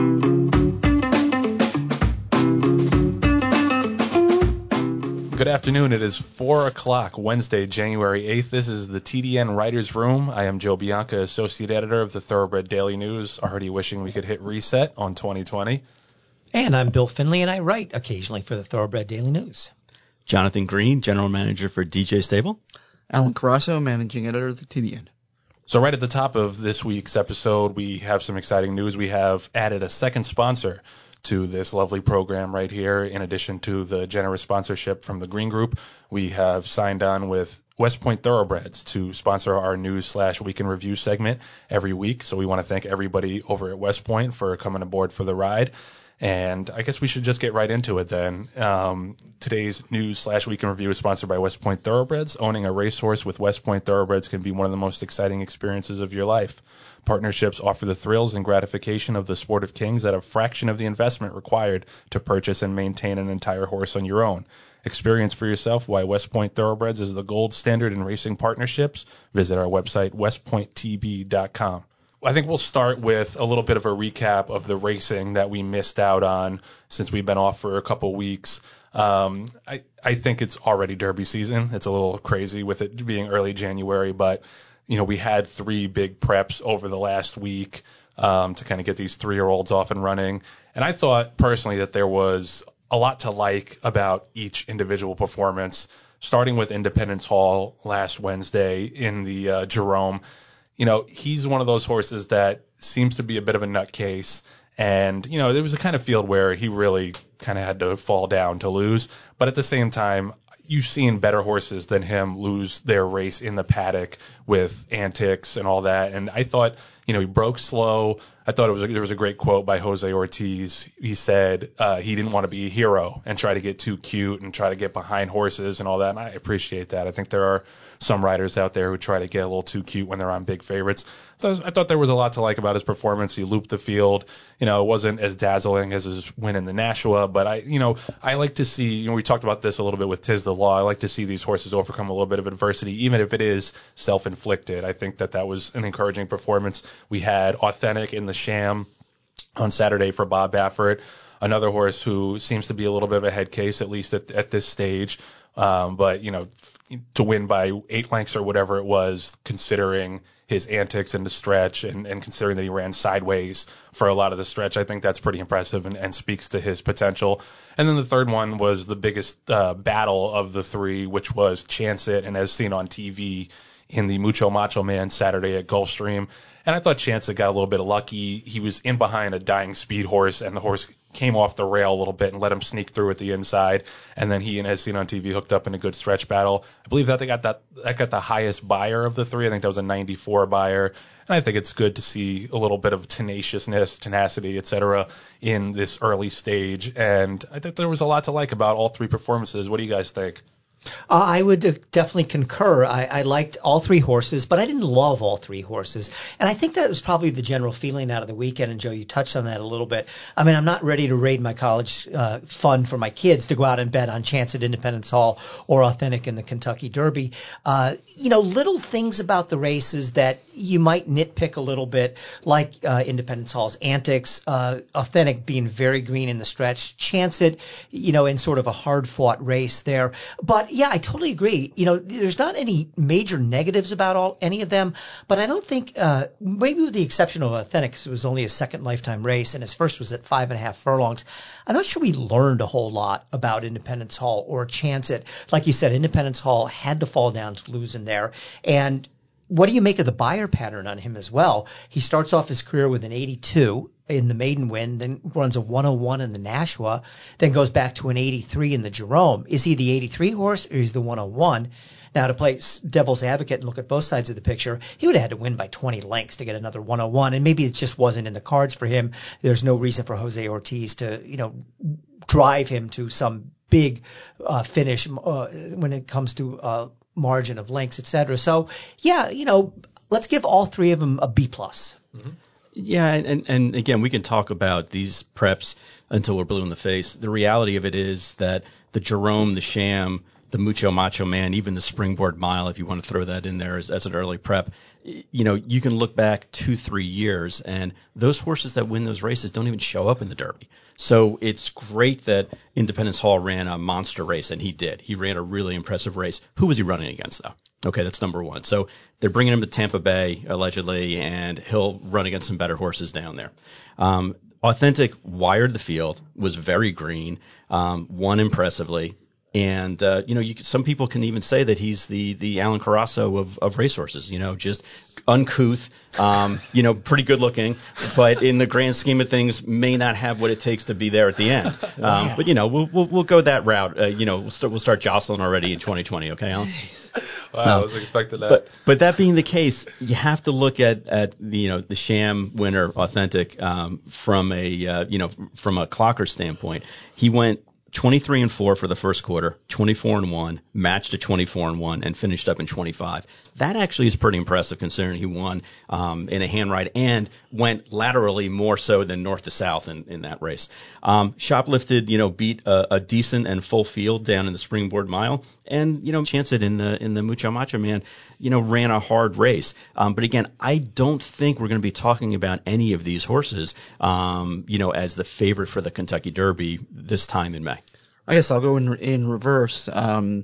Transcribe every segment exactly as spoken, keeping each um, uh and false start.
Good afternoon. It is four o'clock, Wednesday, January eighth. This is the T D N Writers Room. I am Joe Bianca, Associate Editor of the Thoroughbred Daily News, already wishing we could hit reset on twenty twenty. And I'm Bill Finley, and I write occasionally for the Thoroughbred Daily News. Jonathan Green, General Manager for D J Stable. Alan Carasso, Managing Editor of the T D N. So right at the top of this week's episode, we have some exciting news. We have added a second sponsor to this lovely program right here. In addition to the generous sponsorship from the Green Group, we have signed on with West Point Thoroughbreds to sponsor our news slash week in review segment every week. So we want to thank everybody over at West Point for coming aboard for the ride. And I guess we should just get right into it then. Um, today's news slash week in review is sponsored by West Point Thoroughbreds. Owning a racehorse with West Point Thoroughbreds can be one of the most exciting experiences of your life. Partnerships offer the thrills and gratification of the sport of kings at a fraction of the investment required to purchase and maintain an entire horse on your own. Experience for yourself why West Point Thoroughbreds is the gold standard in racing partnerships. Visit our website, west point t b dot com. I think we'll start with a little bit of a recap of the racing that we missed out on since we've been off for a couple weeks. Um, I, I think it's already Derby season. It's a little crazy with it being early January, but you know, we had three big preps over the last week um, to kind of get these three-year-olds off and running. And I thought personally that there was a lot to like about each individual performance, starting with Independence Hall last Wednesday in the uh, Jerome. You know, he's one of those horses that seems to be a bit of a nutcase. And, you know, there was a kind of field where he really kind of had to fall down to lose. But at the same time, you've seen better horses than him lose their race in the paddock with antics and all that. And I thought, you know, he broke slow. I thought it was a, there was a great quote by Jose Ortiz. He said uh, he didn't want to be a hero and try to get too cute and try to get behind horses and all that. And I appreciate that. I think there are some riders out there who try to get a little too cute when they're on big favorites. I thought, I thought there was a lot to like about his performance. He looped the field. You know, it wasn't as dazzling as his win in the Nashua, but I, you know, I like to see, you know, we talked about this a little bit with Tiz the Law. I like to see these horses overcome a little bit of adversity, even if it is self-inflicted. I think that that was an encouraging performance. We had Authentic in the Sham on Saturday for Bob Baffert, another horse who seems to be a little bit of a head case, at least at, at this stage. Um, but, you know, to win by eight lengths or whatever it was, considering his antics in the stretch and, and considering that he ran sideways for a lot of the stretch, I think that's pretty impressive and, and speaks to his potential. And then the third one was the biggest uh, battle of the three, which was Chance It, and as seen on T V in the Mucho Macho Man Saturday at Gulfstream. And I thought Chance It got a little bit lucky. He was in behind a dying speed horse, and the horse came off the rail a little bit and let him sneak through at the inside. And then he and as seen on T V hooked up in a good stretch battle. I believe that they got that that got the highest buyer of the three. I think that was a ninety-four buyer. And I think it's good to see a little bit of tenaciousness, tenacity, et cetera, in this early stage. And I think there was a lot to like about all three performances. What do you guys think? Uh, I would uh, definitely concur. I, I liked all three horses, but I didn't love all three horses. And I think that was probably the general feeling out of the weekend. And, Joe, you touched on that a little bit. I mean, I'm not ready to raid my college uh, fund for my kids to go out and bet on Chance at Independence Hall or Authentic in the Kentucky Derby. Uh, you know, little things about the races that you might nitpick a little bit, like uh, Independence Hall's antics, uh, Authentic being very green in the stretch, Chance It, you know, in sort of a hard-fought race there. But yeah, I totally agree. You know, there's not any major negatives about all any of them, but I don't think, uh, maybe with the exception of Authentic, because it was only a second lifetime race and his first was at five and a half furlongs. I'm not sure we learned a whole lot about Independence Hall or Chance It. Like you said, Independence Hall had to fall down to lose in there. And what do you make of the buyer pattern on him as well? He starts off his career with an eighty-two in the maiden win, then runs a one oh one in the Nashua, then goes back to an eighty-three in the Jerome. Is he the eighty-three horse or is the one oh one? Now, to play devil's advocate and look at both sides of the picture, he would have had to win by twenty lengths to get another one oh one, and maybe it just wasn't in the cards for him. There's no reason for Jose Ortiz to, you know, drive him to some big uh, finish uh, when it comes to uh, margin of lengths, et cetera. So, yeah, you know, let's give all three of them a B plus. Mm-hmm. Yeah, and, and again, we can talk about these preps until we're blue in the face. The reality of it is that the Jerome, the Sham, the Mucho Macho Man, even the Springboard Mile, if you want to throw that in there as, as an early prep, you know, you can look back two, three years, and those horses that win those races don't even show up in the Derby. So it's great that Independence Hall ran a monster race, and he did. He ran a really impressive race. Who was he running against, though? Okay, that's number one. So they're bringing him to Tampa Bay, allegedly, and he'll run against some better horses down there. Um, Authentic wired the field, was very green, um, won impressively. And, uh, you know, you, some people can even say that he's the, the Alan Carasso of, of racehorses, you know, just uncouth, um, you know, pretty good looking, but in the grand scheme of things may not have what it takes to be there at the end. Um, but, you know, we'll, we'll, we'll go that route. Uh, you know, we'll start, we'll start jostling already in twenty twenty. Okay, Alan? Wow, um, I was expecting that. But, but that being the case, you have to look at, at the, you know, the sham winner, Authentic, um, from a, uh, you know, from a clocker standpoint. He went twenty-three and four for the first quarter, twenty-four and one, matched at twenty-four and one, and finished up in twenty-five. That actually is pretty impressive considering he won um, in a hand ride and went laterally more so than north to south in, in that race. Um, Shoplifted, you know, beat a, a decent and full field down in the Springboard Mile, and you know, Chance It in the in the Mucho Macho Man, you know, ran a hard race. Um, but again, I don't think we're going to be talking about any of these horses, um, you know, as the favorite for the Kentucky Derby this time in May. I guess I'll go in in reverse. Um,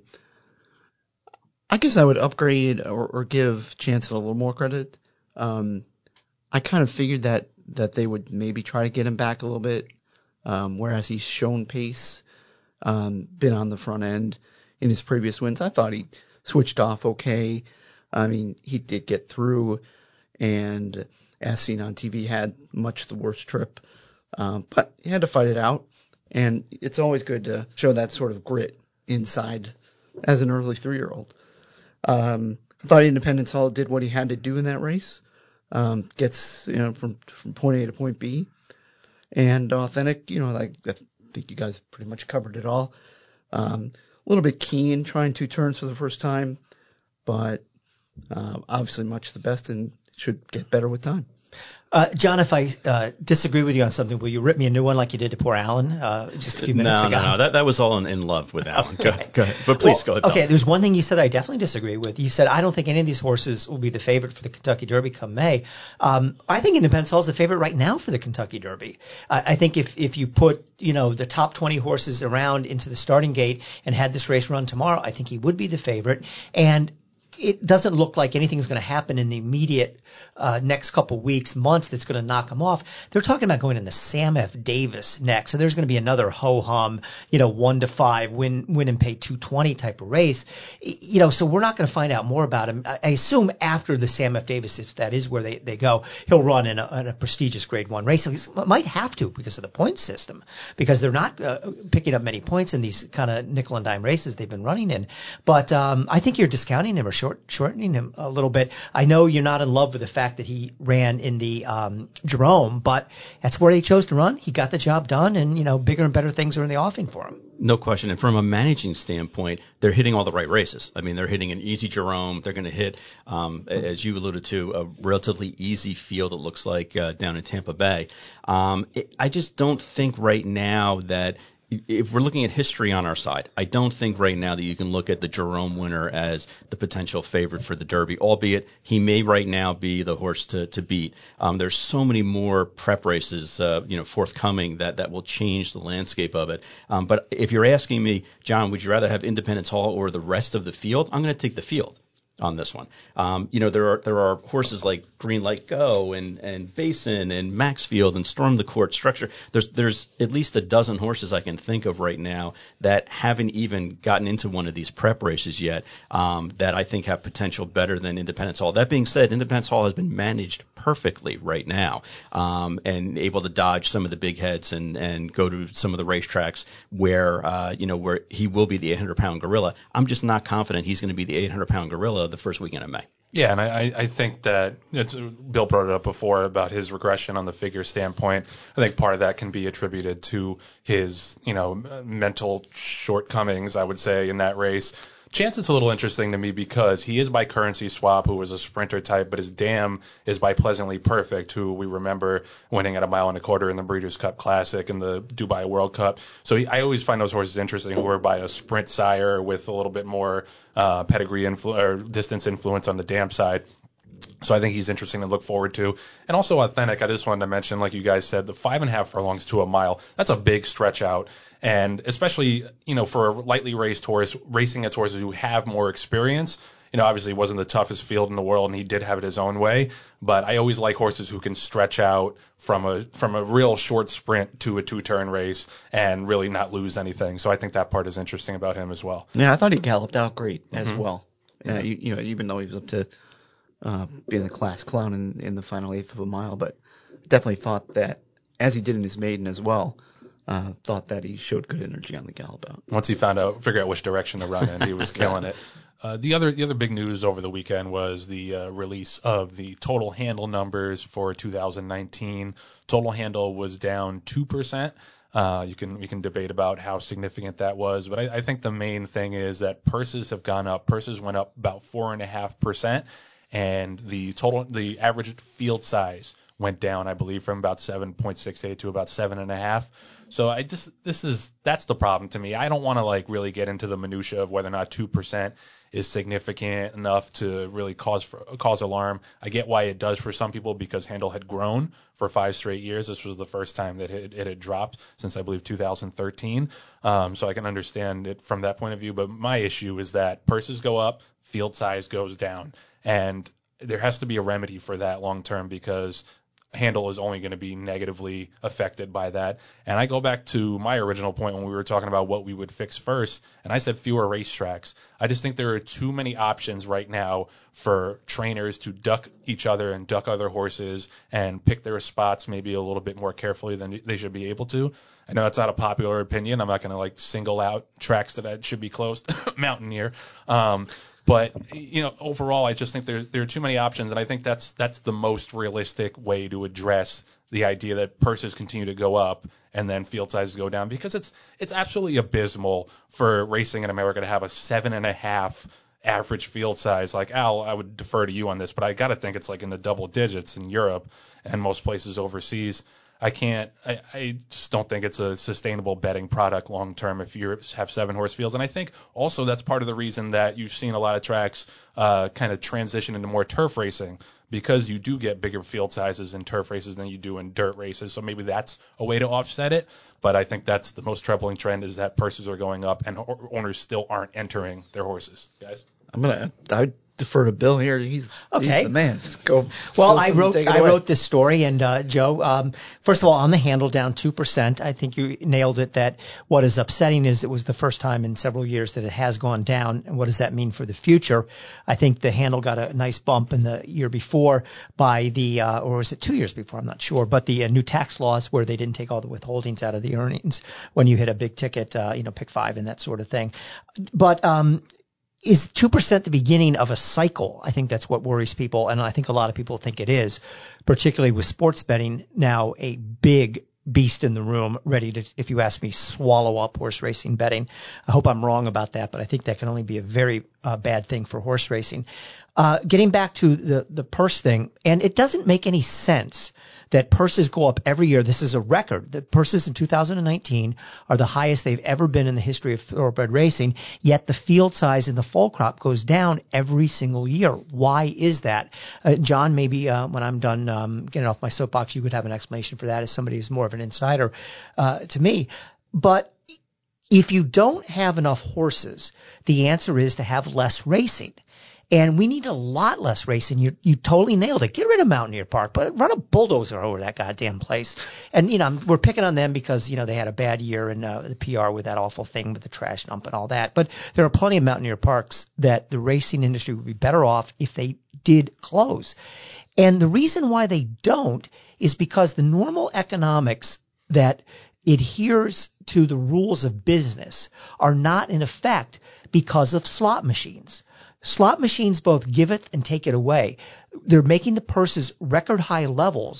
I guess I would upgrade or, or give Chance It a little more credit. Um, I kind of figured that, that they would maybe try to get him back a little bit, um, whereas he's shown pace, um, been on the front end in his previous wins. I thought he switched off okay. I mean, he did get through, and as seen on T V, had much the worst trip, um, but he had to fight it out. And it's always good to show that sort of grit inside as an early three-year-old. Um, I thought Independence Hall did what he had to do in that race. Um, gets, you know, from, from point A to point B. And Authentic, you know, like, I think you guys pretty much covered it all. Um, a little bit keen, trying two turns for the first time, but uh, obviously much the best and should get better with time. Uh, John, if I uh, disagree with you on something, will you rip me a new one like you did to poor Alan uh, just a few minutes no, ago? No, no, that, that was all in, in love with Alan. Okay. Go, ahead, go ahead. But please well, go ahead. Okay, Bill. there's one thing you said I definitely disagree with. You said, I don't think any of these horses will be the favorite for the Kentucky Derby come May. Um, I think Independence Hall is the favorite right now for the Kentucky Derby. I, I think if, if you put, you know, the top twenty horses around into the starting gate and had this race run tomorrow, I think he would be the favorite. And it doesn't look like anything's going to happen in the immediate uh, next couple weeks, months that's going to knock him off. They're talking about going into Sam F. Davis next, so there's going to be another ho-hum, you know, one to five, win, win and pay two twenty type of race. You know, so we're not going to find out more about him. I assume after the Sam F. Davis, if that is where they, they go, he'll run in a, in a prestigious Grade One race. He might have to because of the point system, because they're not uh, picking up many points in these kind of nickel and dime races they've been running in. But um, I think you're discounting him or short. shortening him a little bit. I know you're not in love with the fact that he ran in the um, Jerome, but that's where he chose to run. He got the job done, and, you know, bigger and better things are in the offing for him. No question. And from a managing standpoint, they're hitting all the right races. I mean, they're hitting an easy Jerome. They're going to hit, um, as you alluded to, a relatively easy field, it looks like, uh, down in Tampa Bay. Um, it, I just don't think right now that if we're looking at history on our side, I don't think right now that you can look at the Jerome winner as the potential favorite for the Derby, albeit he may right now be the horse to, to beat. Um, there's so many more prep races, uh, you know, forthcoming that, that will change the landscape of it. Um, but if you're asking me, John, would you rather have Independence Hall or the rest of the field? I'm going to take the field on this one. Um, you know, there are there are horses like Green Light Go and, and Basin and Maxfield and Storm the Court Structure. There's there's at least a dozen horses I can think of right now that haven't even gotten into one of these prep races yet, um, that I think have potential better than Independence Hall. That being said, Independence Hall has been managed perfectly right now, um, and able to dodge some of the big heads and, and go to some of the racetracks where, uh, you know, where he will be the eight hundred pound gorilla. I'm just not confident he's going to be the eight hundred pound gorilla the first weekend of May. Yeah, and I, I think that it's, Bill brought it up before about his regression on the figure standpoint. I think part of that can be attributed to his, you know, mental shortcomings, I would say, in that race. Chance It's a little interesting to me because he is by Currency Swap, who was a sprinter type, but his dam is by Pleasantly Perfect, who we remember winning at a mile and a quarter in the Breeders' Cup Classic and the Dubai World Cup. So he, I always find those horses interesting who are by a sprint sire with a little bit more uh, pedigree influ- or distance influence on the dam side. So I think he's interesting to look forward to. And also Authentic, I just wanted to mention, like you guys said, the five and a half furlongs to a mile, that's a big stretch out. And especially, you know, for a lightly raced horse, racing against horses who have more experience, you know, obviously it wasn't the toughest field in the world and he did have it his own way. But I always like horses who can stretch out from a from a real short sprint to a two-turn race and really not lose anything. So I think that part is interesting about him as well. Yeah, I thought he galloped out great as Mm-hmm. well. Yeah, Mm-hmm. you, you know, even though he was up to uh, being a class clown in, in the final eighth of a mile, but definitely thought that, as he did in his maiden as well, uh, thought that he showed good energy on the gallop out. Once he found out, figure out which direction to run in, he was killing it. Uh, the other the other big news over the weekend was the uh, release of the total handle numbers for two thousand nineteen. Total handle was down two percent. Uh, you can we can debate about how significant that was, but I, I think the main thing is that purses have gone up. Purses went up about four and a half percent, and the total the average field size went down, I believe, from about seven point six eight to about seven and a half. So I just this is that's the problem to me. I don't want to like really get into the minutia of whether or not two percent is significant enough to really cause for, cause alarm. I get why it does for some people because handle had grown for five straight years. This was the first time that it, it had dropped since I believe two thousand thirteen. Um, so I can understand it from that point of view. But my issue is that purses go up, field size goes down, and there has to be a remedy for that long term because handle is only going to be negatively affected by that. And I go back to my original point when we were talking about what we would fix first, and I said fewer racetracks. I just think there are too many options right now for trainers to duck each other and duck other horses and pick their spots maybe a little bit more carefully than they should be able to. I know that's not a popular opinion. I'm not going to like single out tracks that should be closed, Mountaineer. Um, But, you know, overall, I just think there there are too many options, and I think that's that's the most realistic way to address the idea that purses continue to go up and then field sizes go down, because it's it's absolutely abysmal for racing in America to have a seven and a half average field size. Like, Al, I would defer to you on this, but I got to think it's like in the double digits in Europe and most places overseas. I can't, I, I just don't think it's a sustainable betting product long term if you have seven horse fields. And I think also that's part of the reason that you've seen a lot of tracks uh, kind of transition into more turf racing, because you do get bigger field sizes in turf races than you do in dirt races. So maybe that's a way to offset it. But I think that's the most troubling trend, is that purses are going up and owners still aren't entering their horses. Guys? I'm gonna I defer to Bill here. He's, Okay. he's the man. Let's go. Well, Bill, I wrote take it I away. wrote this story, and uh, Joe, um, first of all, on the handle down two percent. I think you nailed it. That what is upsetting is it was the first time in several years that it has gone down. And what does that mean for the future? I think the handle got a nice bump in the year before by the, uh, or was it two years before? I'm not sure. But the uh, new tax laws where they didn't take all the withholdings out of the earnings when you hit a big ticket, uh, you know, pick five and that sort of thing. But um, is two percent the beginning of a cycle? I think that's what worries people, and I think a lot of people think it is, particularly with sports betting now a big beast in the room, ready to, if you ask me, swallow up horse racing betting. I hope I'm wrong about that, but I think that can only be a very uh, bad thing for horse racing. Uh, getting back to the, the purse thing, and it doesn't make any sense that purses go up every year. This is a record. The purses in two thousand nineteen are the highest they've ever been in the history of thoroughbred racing, yet the field size in the foal crop goes down every single year. Why is that? Uh, John, maybe uh, when I'm done um, getting off my soapbox, you could have an explanation for that as somebody who's more of an insider uh, to me. But if you don't have enough horses, the answer is to have less racing. And we need a lot less racing. You you totally nailed it. Get rid of Mountaineer Park, but run a bulldozer over that goddamn place. And, you know, we're picking on them because, you know, they had a bad year in uh, the P R with that awful thing with the trash dump and all that. But there are plenty of Mountaineer Parks that the racing industry would be better off if they did close. And the reason why they don't is because the normal economics that adheres to the rules of business are not in effect because of slot machines. Slot machines both give it and take it away. They're making the purses record high levels,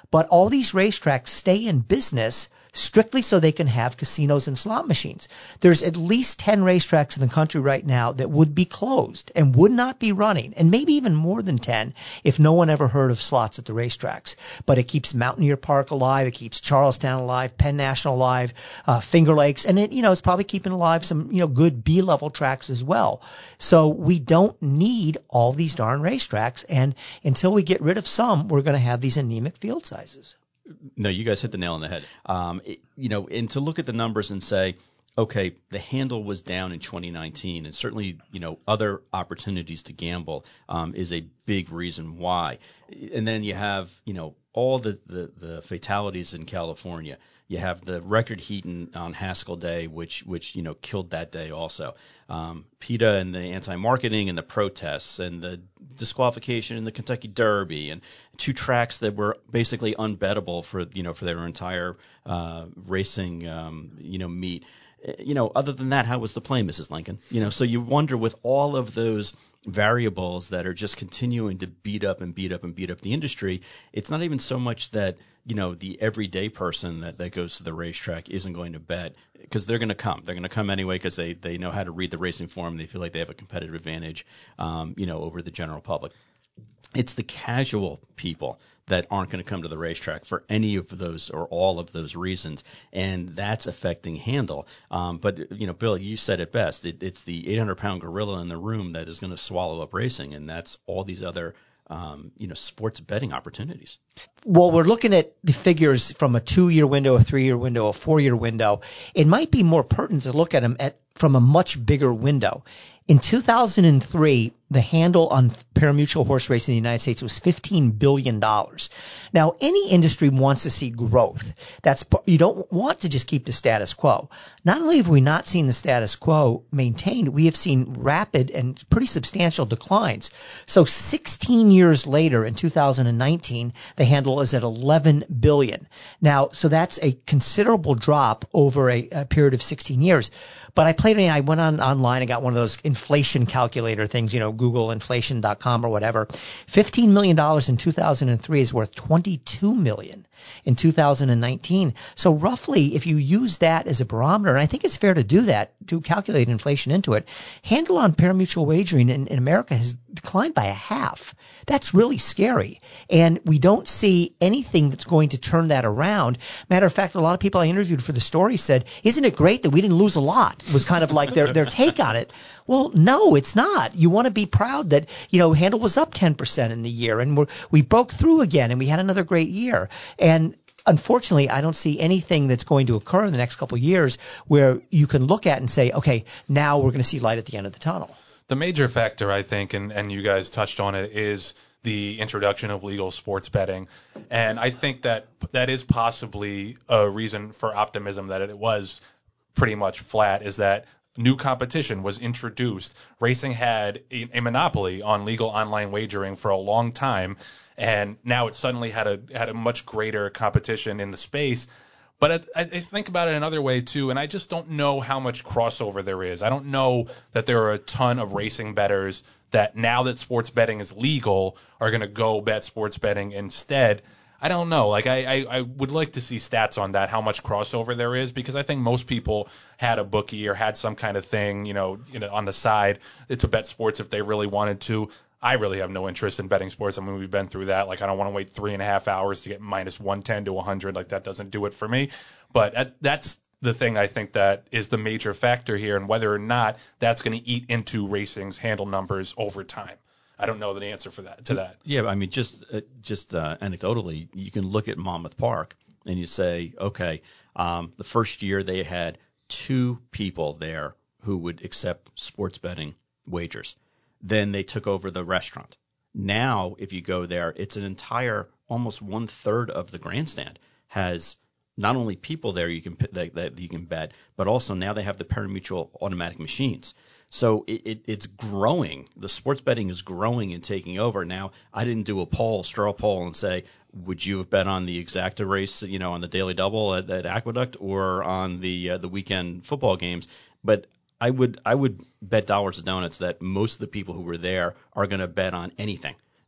But all these racetracks stay in business strictly so they can have casinos and slot machines. There's at least ten racetracks in the country right now that would be closed and would not be running, and maybe even more than ten if no one ever heard of slots at the racetracks. But it keeps Mountaineer Park alive, it keeps Charlestown alive, Penn National alive, uh, Finger Lakes, and it, you know, it's probably keeping alive some, you know, good B-level tracks as well. So we don't need all these darn racetracks, and until we get rid of some, we're going to have these anemic field sizes. No, you guys hit the nail on the head. Um, it, you know, and to look at the numbers and say, okay, the handle was down in twenty nineteen, and certainly, you know, other opportunities to gamble um, is a big reason why. And then you have, you know, all the, the, the fatalities in California. You have the record heat in, on Haskell Day, which, which you know, killed that day also. Um, PETA and the anti-marketing and the protests and the disqualification in the Kentucky Derby and two tracks that were basically unbettable for, you know, for their entire uh, racing, um, you know, meet. You know, other than that, how was the play, Missus Lincoln? You know, so you wonder with all of those variables that are just continuing to beat up and beat up and beat up the industry, it's not even so much that, you know, the everyday person that, that goes to the racetrack isn't going to bet, because they're going to come. They're going to come anyway because they, they know how to read the racing form. They feel like they have a competitive advantage, um, you know, over the general public. It's the casual people that aren't going to come to the racetrack for any of those or all of those reasons, and that's affecting handle. Um, but, you know, Bill, you said it best. It, it's the eight hundred pound gorilla in the room that is going to swallow up racing, and that's all these other Um, you know, sports betting opportunities. Well, we're looking at the figures from a two-year window, a three-year window, a four-year window. It might be more pertinent to look at them at from a much bigger window. In two thousand three, the handle on parimutuel horse racing in the United States was fifteen billion dollars. Now, any industry wants to see growth. That's you don't want to just keep the status quo. Not only have we not seen the status quo maintained, we have seen rapid and pretty substantial declines. So sixteen years later, in two thousand nineteen, the handle is at eleven billion dollars. Now, so that's a considerable drop over a, a period of sixteen years. But I played, I went on online, I got one of those inflation calculator things, you know, Google inflation dot com or whatever. fifteen million dollars in two thousand three is worth twenty-two million dollars in two thousand nineteen. So roughly, if you use that as a barometer, and I think it's fair to do that, to calculate inflation into it, handle on parimutuel wagering in, in America has declined by a half. That's really scary. And we don't see anything that's going to turn that around. Matter of fact, a lot of people I interviewed for the story said, isn't it great that we didn't lose a lot? It was kind of like their, their take on it. Well, no, it's not. You want to be proud that, you know, handle was up ten percent in the year, and we're, we broke through again, and we had another great year. And unfortunately, I don't see anything that's going to occur in the next couple of years where you can look at and say, okay, now we're going to see light at the end of the tunnel. The major factor, I think, and, and you guys touched on it, is the introduction of legal sports betting. And I think that that is possibly a reason for optimism that it was pretty much flat, is that new competition was introduced. Racing had a, a monopoly on legal online wagering for a long time, and now it suddenly had a had a much greater competition in the space. But I, I think about it another way, too, and I just don't know how much crossover there is. I don't know that there are a ton of racing bettors that, now that sports betting is legal, are going to go bet sports betting instead. I don't know. Like, I, I, I would like to see stats on that, how much crossover there is, because I think most people had a bookie or had some kind of thing, you know, you know, on the side to bet sports if they really wanted to. I really have no interest in betting sports. I mean, we've been through that. Like, I don't want to wait three and a half hours to get minus one ten to one hundred. Like, that doesn't do it for me. But that's the thing I think that is the major factor here, and whether or not that's going to eat into racing's handle numbers over time. I don't know the answer for that to that. Yeah, I mean, just uh, just uh, anecdotally, you can look at Monmouth Park and you say, okay, um, the first year they had two people there who would accept sports betting wagers. Then they took over the restaurant. Now, if you go there, it's an entire, almost one third of the grandstand has not only people there you can that, that you can bet, but also now they have the parimutuel automatic machines. So it, it, it's growing. The sports betting is growing and taking over. Now, I didn't do a poll, straw poll, and say, would you have bet on the exacta race, you know, on the Daily Double at, at Aqueduct or on the uh, the weekend football games? But I would I would bet dollars to donuts that most of the people who were there are going to bet on anything.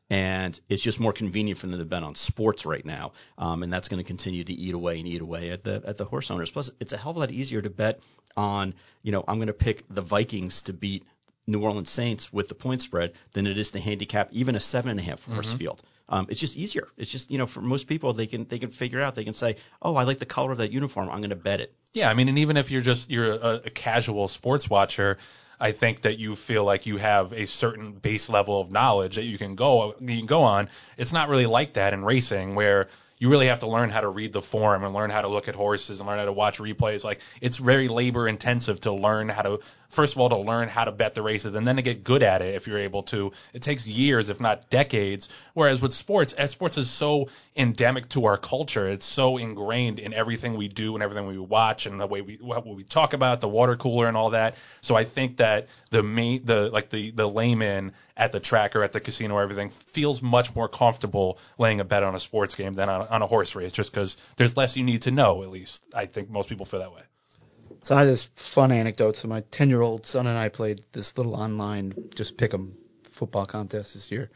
and it's just more convenient for them to bet on sports right now, um, and that's going to continue to eat away and eat away at the at the horse owners. Plus, it's a hell of a lot easier to bet on, you know, I'm going to pick the Vikings to beat New Orleans Saints with the point spread than it is to handicap even a seven and a half horse mm-hmm. field. Um, it's just easier. It's just, you know, for most people, they can they can figure out, they can say, oh, I like the color of that uniform, I'm going to bet it. Yeah, I mean, and even if you're just you're a, a casual sports watcher, I think that you feel like you have a certain base level of knowledge that you can go you can go on. It's not really like that in racing, where you really have to learn how to read the form and learn how to look at horses and learn how to watch replays. Like, it's very labor intensive to learn how to, first of all, to learn how to bet the races and then to get good at it if you're able to. It takes years, if not decades. Whereas with sports, as sports is so endemic to our culture, it's so ingrained in everything we do and everything we watch and the way we what we talk about, the water cooler and all that. So I think that the main, the like the the layman at the track or at the casino or everything feels much more comfortable laying a bet on a sports game than on, on a horse race, just because there's less you need to know. At least I think most people feel that way. So I had this fun anecdote. So my ten-year-old son and I played this little online just pick 'em football contest this year,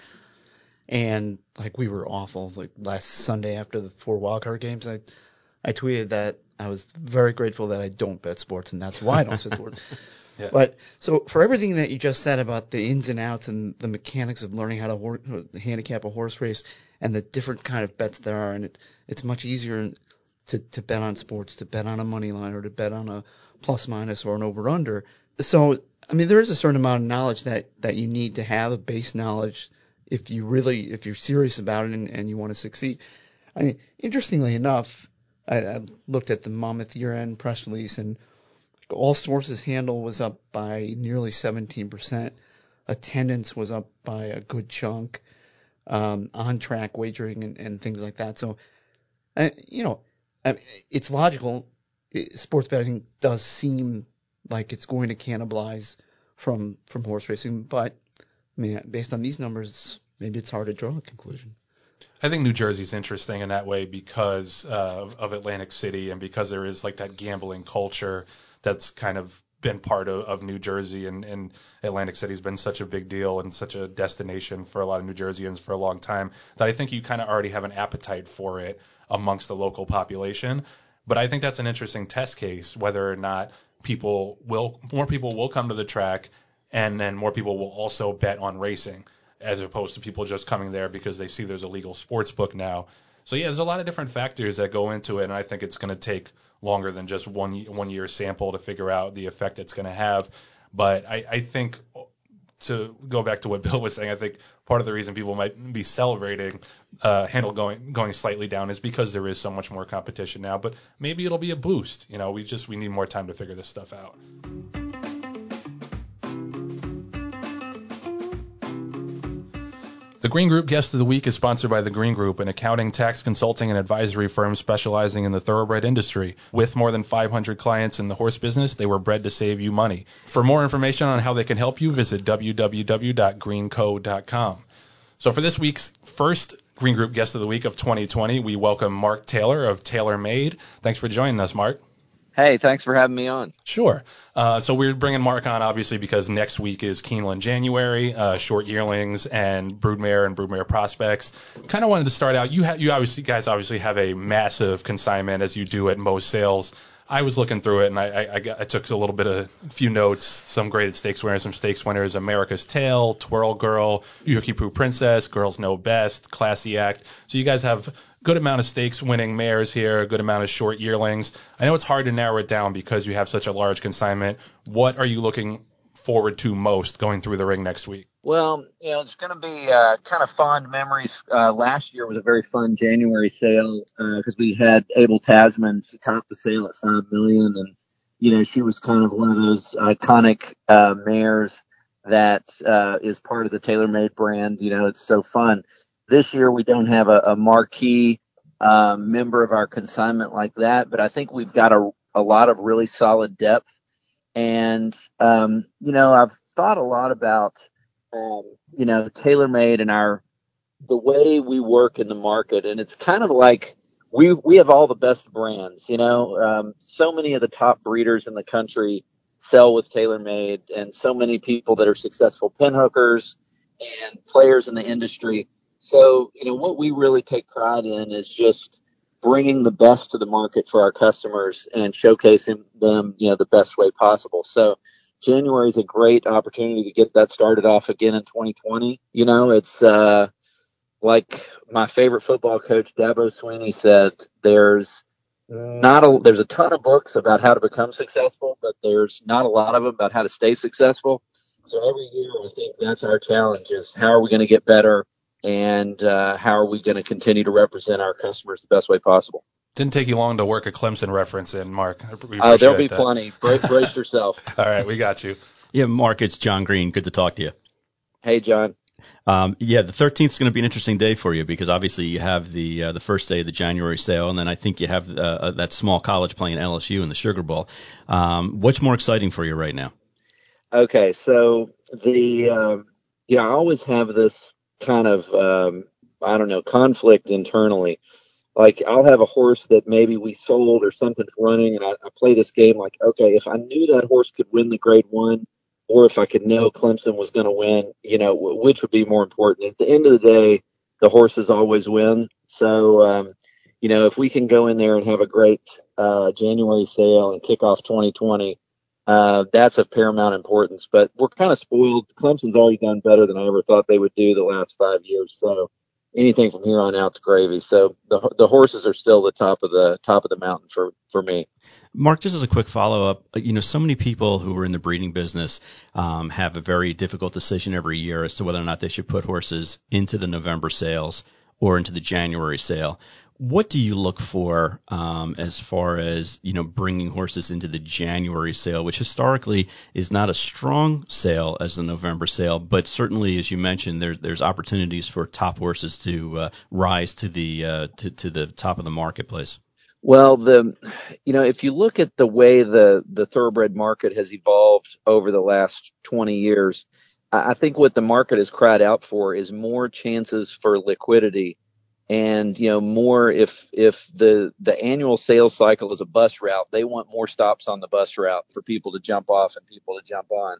and like we were awful. Like last Sunday after the four wildcard games, I I tweeted that I was very grateful that I don't bet sports, and that's why I don't bet sports. Yeah. But so for everything that you just said about the ins and outs and the mechanics of learning how to hor- handicap a horse race and the different kind of bets there are, and it, it's much easier to, to bet on sports, to bet on a money line or to bet on a plus minus or an over under. So, I mean, there is a certain amount of knowledge that, that you need to have, a base knowledge, if you really, if you're serious about it and, and you want to succeed. I mean, interestingly enough, I, I looked at the Monmouth year-end press release, and all sources handle was up by nearly seventeen percent. Attendance was up by a good chunk. Um, on-track wagering and, and things like that. So, uh, you know, I, it's logical. Sports betting does seem like it's going to cannibalize from from horse racing, but I mean, based on these numbers, maybe it's hard to draw a conclusion. I think New Jersey's interesting in that way because uh, of Atlantic City and because there is like that gambling culture that's kind of been part of, of New Jersey, and, and Atlantic City's been such a big deal and such a destination for a lot of New Jerseyans for a long time that I think you kind of already have an appetite for it amongst the local population. But I think that's an interesting test case, whether or not people will, more people will come to the track, and then more people will also bet on racing, as opposed to people just coming there because they see there's a legal sports book now. So yeah, there's a lot of different factors that go into it, and I think it's going to take longer than just one one year sample to figure out the effect it's going to have. But I, I think, to go back to what Bill was saying, I think part of the reason people might be celebrating uh, handle going going slightly down is because there is so much more competition now. But maybe it'll be a boost. You know, we just we need more time to figure this stuff out. The Green Group Guest of the Week is sponsored by The Green Group, an accounting, tax consulting, and advisory firm specializing in the thoroughbred industry. With more than five hundred clients in the horse business, they were bred to save you money. For more information on how they can help you, visit w w w dot green co dot com. So for this week's first Green Group Guest of the Week of twenty twenty, we welcome Mark Taylor of TaylorMade. Thanks for joining us, Mark. Hey, thanks for having me on. Sure. Uh, so we're bringing Mark on, obviously, because next week is Keeneland January, uh, short yearlings and broodmare and broodmare prospects. Kind of wanted to start out. You ha- you obviously guys obviously have a massive consignment, as you do at most sales. I was looking through it, and I, I, I, got, I took a little bit of a few notes. Some graded stakes winners, some stakes winners: America's Tale, Twirl Girl, Yuki Poo Princess, Girls Know Best, Classy Act. So you guys have a good amount of stakes winning mares here, a good amount of short yearlings. I know it's hard to narrow it down because you have such a large consignment. What are you looking forward to most going through the ring next week? Well, you know, it's going to be uh, kind of fond memories. Uh, last year was a very fun January sale because uh, we had Abel Tasman. She topped the sale at five million dollars, and you know, she was kind of one of those iconic uh, mares that uh, is part of the TaylorMade brand. You know, it's so fun. This year we don't have a, a marquee uh, member of our consignment like that, but I think we've got a, a lot of really solid depth. And um, you know, I've thought a lot about Um, you know, TaylorMade and our, the way we work in the market. And it's kind of like we, we have all the best brands, you know, um, so many of the top breeders in the country sell with TaylorMade, and so many people that are successful pinhookers and players in the industry So, you know, what we really take pride in is just bringing the best to the market for our customers and showcasing them, you know, the best way possible. So January is a great opportunity to get that started off again in twenty twenty. You know, it's, uh, like my favorite football coach, Dabo Sweeney, said, there's not a, there's a ton of books about how to become successful, but there's not a lot of them about how to stay successful. So every year, I think that's our challenge: is how are we going to get better, and uh, how are we going to continue to represent our customers the best way possible. Didn't take you long to work a Clemson reference in, Mark. We Oh, uh, there'll be that. plenty. Brace, brace yourself. All right, we got you. Yeah, Mark, it's John Green. Good to talk to you. Hey, John. Um, yeah, the thirteenth is going to be an interesting day for you because obviously you have the uh, the first day of the January sale, and then I think you have uh, that small college playing L S U in the Sugar Bowl. Um, what's more exciting for you right now? Okay, so the um, you know I always have this kind of um, I don't know conflict internally. Like I'll have a horse that maybe we sold or something's running, and I, I play this game like, okay, if I knew that horse could win the Grade One, or if I could know Clemson was going to win, you know, w- which would be more important? At the end of the day, the horses always win. So, um, you know, if we can go in there and have a great uh, January sale and kick off twenty twenty, uh, that's of paramount importance. But we're kind of spoiled. Clemson's already done better than I ever thought they would do the last five years. So anything from here on out's gravy. So the the horses are still the top of the top of the mountain for for me. Mark, just as a quick follow-up, you know, so many people who are in the breeding business um, have a very difficult decision every year as to whether or not they should put horses into the November sales or into the January sale. What do you look for um, as far as, you know, bringing horses into the January sale, which historically is not a strong sale as the November sale, but certainly, as you mentioned, there's there's opportunities for top horses to uh, rise to the uh, to, to the top of the marketplace? Well, the you know, if you look at the way the the thoroughbred market has evolved over the last twenty years, I I think what the market has cried out for is more chances for liquidity, and you know, more if if the the annual sales cycle is a bus route, they want more stops on the bus route for people to jump off and people to jump on.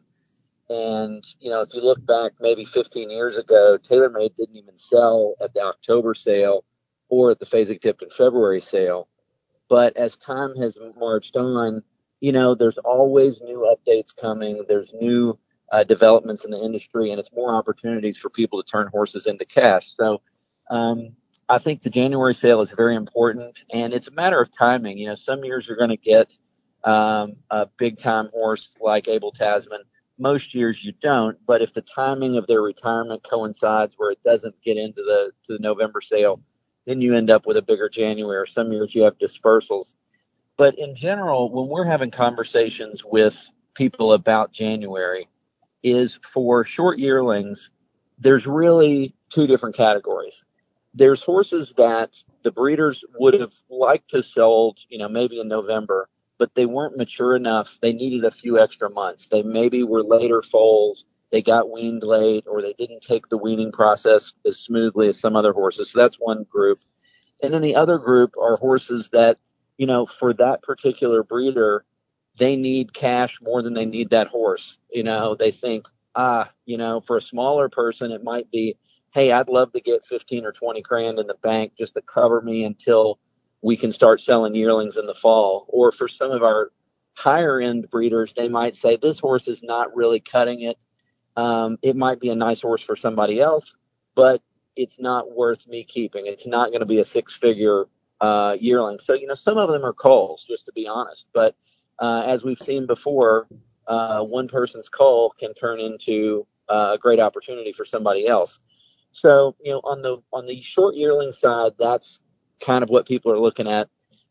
And you know, if you look back maybe fifteen years ago, TaylorMade didn't even sell at the October sale or at the Fasig-Tipton February sale. But as time has marched on, you know, there's always new updates coming. There's new uh, developments in the industry, and it's more opportunities for people to turn horses into cash. So um, I think the January sale is very important, and it's a matter of timing. You know, some years you're going to get um, a big-time horse like Abel Tasman. Most years you don't, but if the timing of their retirement coincides where it doesn't get into the to the November sale, then you end up with a bigger January. Or some years you have dispersals. But in general, when we're having conversations with people about January, is for short yearlings, there's really two different categories. There's horses that the breeders would have liked to sold, you know, maybe in November, but they weren't mature enough. They needed a few extra months. They maybe were later foals. They got weaned late, or they didn't take the weaning process as smoothly as some other horses. So that's one group. And then the other group are horses that, you know, for that particular breeder, they need cash more than they need that horse. You know, they think, ah, you know, for a smaller person, it might be, hey, I'd love to get fifteen or twenty grand in the bank just to cover me until we can start selling yearlings in the fall. Or for some of our higher end breeders, they might say, this horse is not really cutting it. Um, it might be a nice horse for somebody else, but it's not worth me keeping. It's not going to be a six figure uh, yearling. So, you know, some of them are calls, just to be honest. But uh, as we've seen before, uh, one person's call can turn into uh, a great opportunity for somebody else. So, you know, on the on the short yearling side, that's kind of what people are looking at.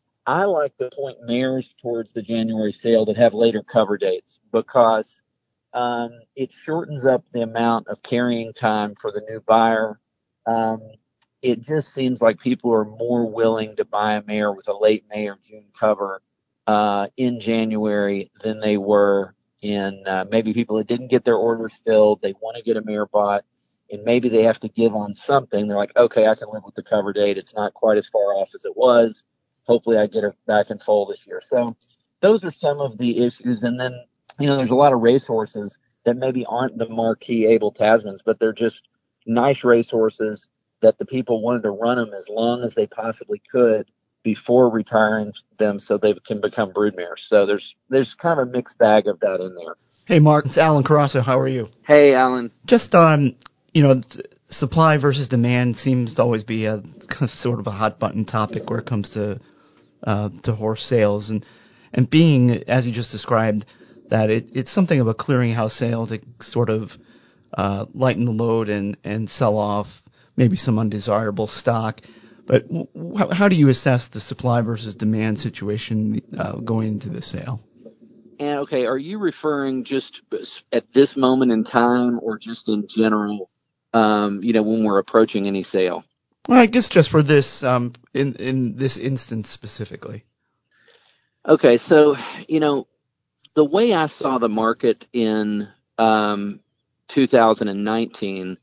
I like to point mares towards the January sale that have later cover dates because um, it shortens up the amount of carrying time for the new buyer. Um, it just seems like people are more willing to buy a mare with a late May or June cover uh, in January than they were in uh, maybe people that didn't get their orders filled. They want to get a mare bought, and maybe they have to give on something. They're like, okay, I can live with the cover date. It's not quite as far off as it was. Hopefully I get her back in foal this year. So those are some of the issues. And then, you know, there's a lot of racehorses that maybe aren't the marquee Abel Tasmans, but they're just nice racehorses that the people wanted to run them as long as they possibly could before retiring them so they can become broodmares. So there's there's kind of a mixed bag of that in there. Hey, Mark, it's Alan Carasso. How are you? Hey, Alan. Just on, you know, supply versus demand seems to always be a sort of a hot button topic where it comes to uh, to horse sales, and and being, as you just described, that it, it's something of a clearinghouse sale to sort of uh, lighten the load and, and sell off maybe some undesirable stock. But w- how, how do you assess the supply versus demand situation uh, going into the sale? And okay, are you referring just at this moment in time or just in general, um, you know, when we're approaching any sale? Well, I guess just for this, um, in, in this instance specifically. Okay, so, you know, the way I saw the market in um, two thousand nineteen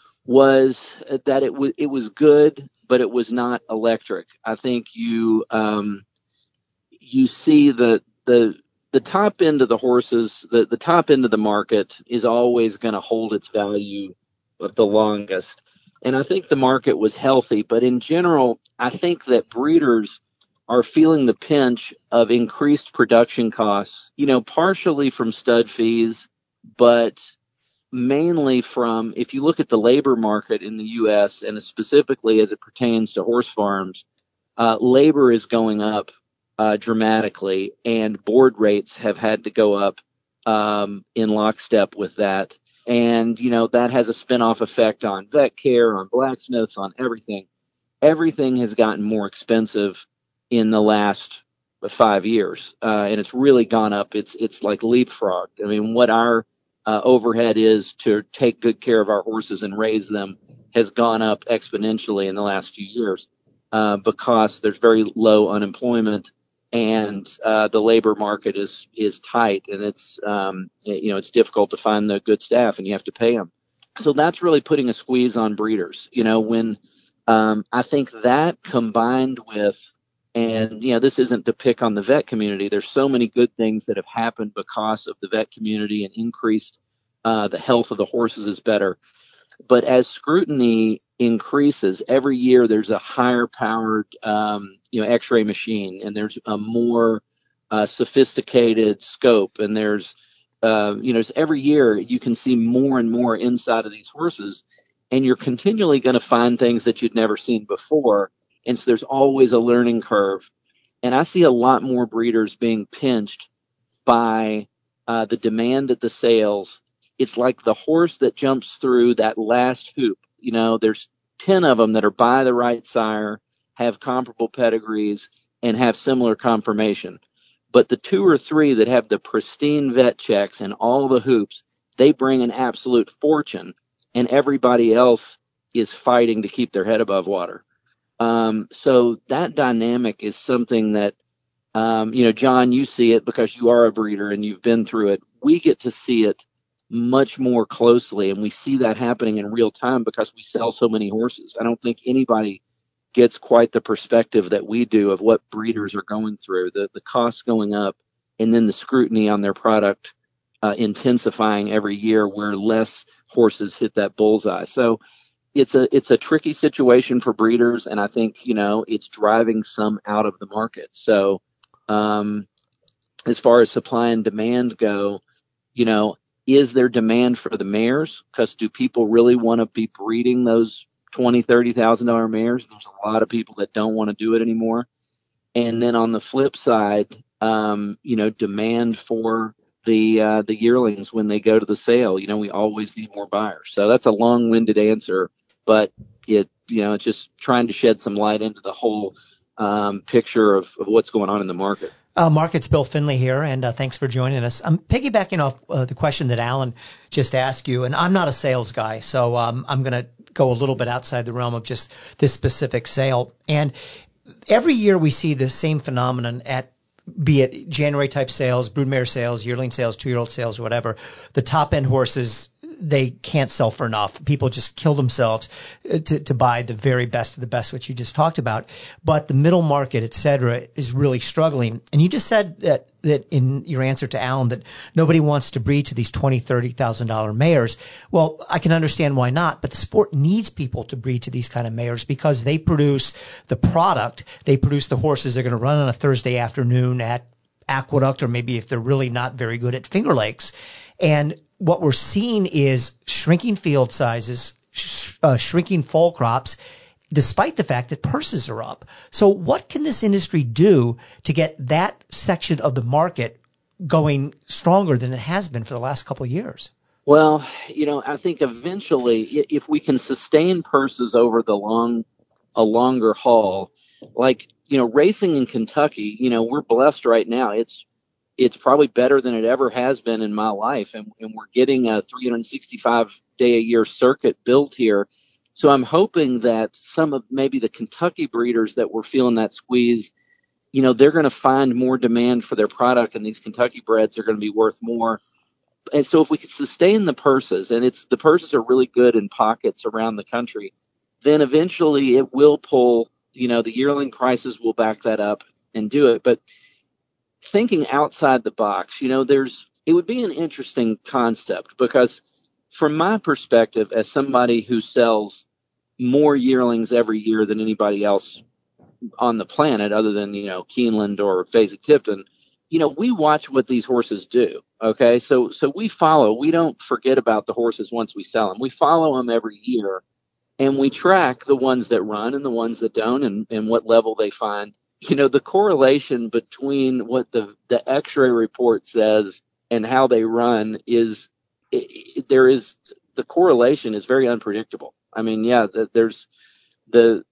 was that it was it was good, but it was not electric. I think you um, you see the the the top end of the horses, the, the top end of the market is always going to hold its value the longest. And I think the market was healthy, but in general, I think that breeders are feeling the pinch of increased production costs, you know, partially from stud fees, but mainly from, if you look at the labor market in the U S and specifically as it pertains to horse farms, uh, labor is going up uh, dramatically, and board rates have had to go up um, in lockstep with that. And, you know, that has a spin-off effect on vet care, on blacksmiths, on everything. Everything has gotten more expensive in the last five years, uh, and it's really gone up. It's it's like leapfrog. I mean, what our uh, overhead is to take good care of our horses and raise them has gone up exponentially in the last few years uh, because there's very low unemployment, and uh, the labor market is is tight, and it's um, you know it's difficult to find the good staff, and you have to pay them. So that's really putting a squeeze on breeders. You know, when um, I think that combined with, and you know, this isn't to pick on the vet community. There's so many good things that have happened because of the vet community and increased uh, the health of the horses is better. But as scrutiny increases every year, there's a higher powered, um, you know, X-ray machine, and there's a more uh, sophisticated scope, and there's, uh, you know, every year you can see more and more inside of these horses, and you're continually going to find things that you'd never seen before, and so there's always a learning curve. And I see a lot more breeders being pinched by uh, the demand at the sales. It's like the horse that jumps through that last hoop. You know, there's ten of them that are by the right sire, have comparable pedigrees, and have similar conformation. But the two or three that have the pristine vet checks and all the hoops, they bring an absolute fortune, and everybody else is fighting to keep their head above water. Um, so that dynamic is something that, um, you know, John, you see it because you are a breeder and you've been through it. We get to see it much more closely, and we see that happening in real time because we sell so many horses. I don't think anybody gets quite the perspective that we do of what breeders are going through, the, the costs going up, and then the scrutiny on their product uh, intensifying every year where less horses hit that bullseye. So it's a it's a tricky situation for breeders, and I think, you know, it's driving some out of the market. So um, as far as supply and demand go, you know, is there demand for the mares? Because do people really want to be breeding those twenty, thirty thousand dollar mares? There's a lot of people that don't want to do it anymore. And then on the flip side, um, you know, demand for the uh, the yearlings when they go to the sale. You know, we always need more buyers. So that's a long-winded answer, but it you know, it's just trying to shed some light into the whole um, picture of, of what's going on in the market. Uh, Mark, it's Bill Finley here, and uh, thanks for joining us. I'm piggybacking off uh, the question that Alan just asked you, and I'm not a sales guy, so um, I'm going to go a little bit outside the realm of just this specific sale. And every year we see the same phenomenon at, be it January type sales, broodmare sales, yearling sales, two-year-old sales, whatever. The top-end horses they can't sell for enough. People just kill themselves to, to buy the very best of the best, which you just talked about. But the middle market, et cetera, is really struggling. And you just said that, that in your answer to Alan, that nobody wants to breed to these twenty thousand dollars, thirty thousand dollars mares. Well, I can understand why not, but the sport needs people to breed to these kind of mares because they produce the product. They produce the horses they're going to run on a Thursday afternoon at Aqueduct, or maybe if they're really not very good at Finger Lakes. And what we're seeing is shrinking field sizes, sh- uh, shrinking fall crops, despite the fact that purses are up. So what can this industry do to get that section of the market going stronger than it has been for the last couple of years? Well, you know, I think eventually, if we can sustain purses over the long, a longer haul, like, you know, racing in Kentucky, you know, we're blessed right now. It's it's probably better than it ever has been in my life, and, and we're getting a three hundred sixty-five day a year circuit built here. So I'm hoping that some of maybe the Kentucky breeders that were feeling that squeeze, you know, they're going to find more demand for their product, and these Kentucky breds are going to be worth more. And so if we could sustain the purses, and it's the purses are really good in pockets around the country, then eventually it will pull, you know, the yearling prices will back that up and do it. But thinking outside the box, you know, there's, it would be an interesting concept because from my perspective, as somebody who sells more yearlings every year than anybody else on the planet other than, you know, Keeneland or Fasig-Tipton, you know, we watch what these horses do. Okay. So, so we follow, we don't forget about the horses once we sell them. We follow them every year and we track the ones that run and the ones that don't and, and what level they find. You know, the correlation between what the, the x-ray report says and how they run is, it, it, there is, the correlation is very unpredictable. I mean, yeah, the, there's the,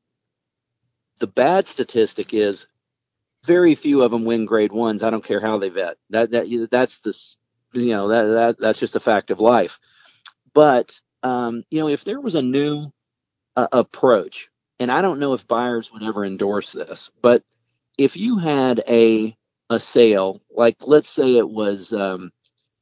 the bad statistic is very few of them win grade ones. I don't care how they vet. That, that, that's the, you know, that, that, that's just a fact of life. But, um, you know, if there was a new uh, approach, and I don't know if buyers would ever endorse this, but if you had a, a sale, like let's say it was, um,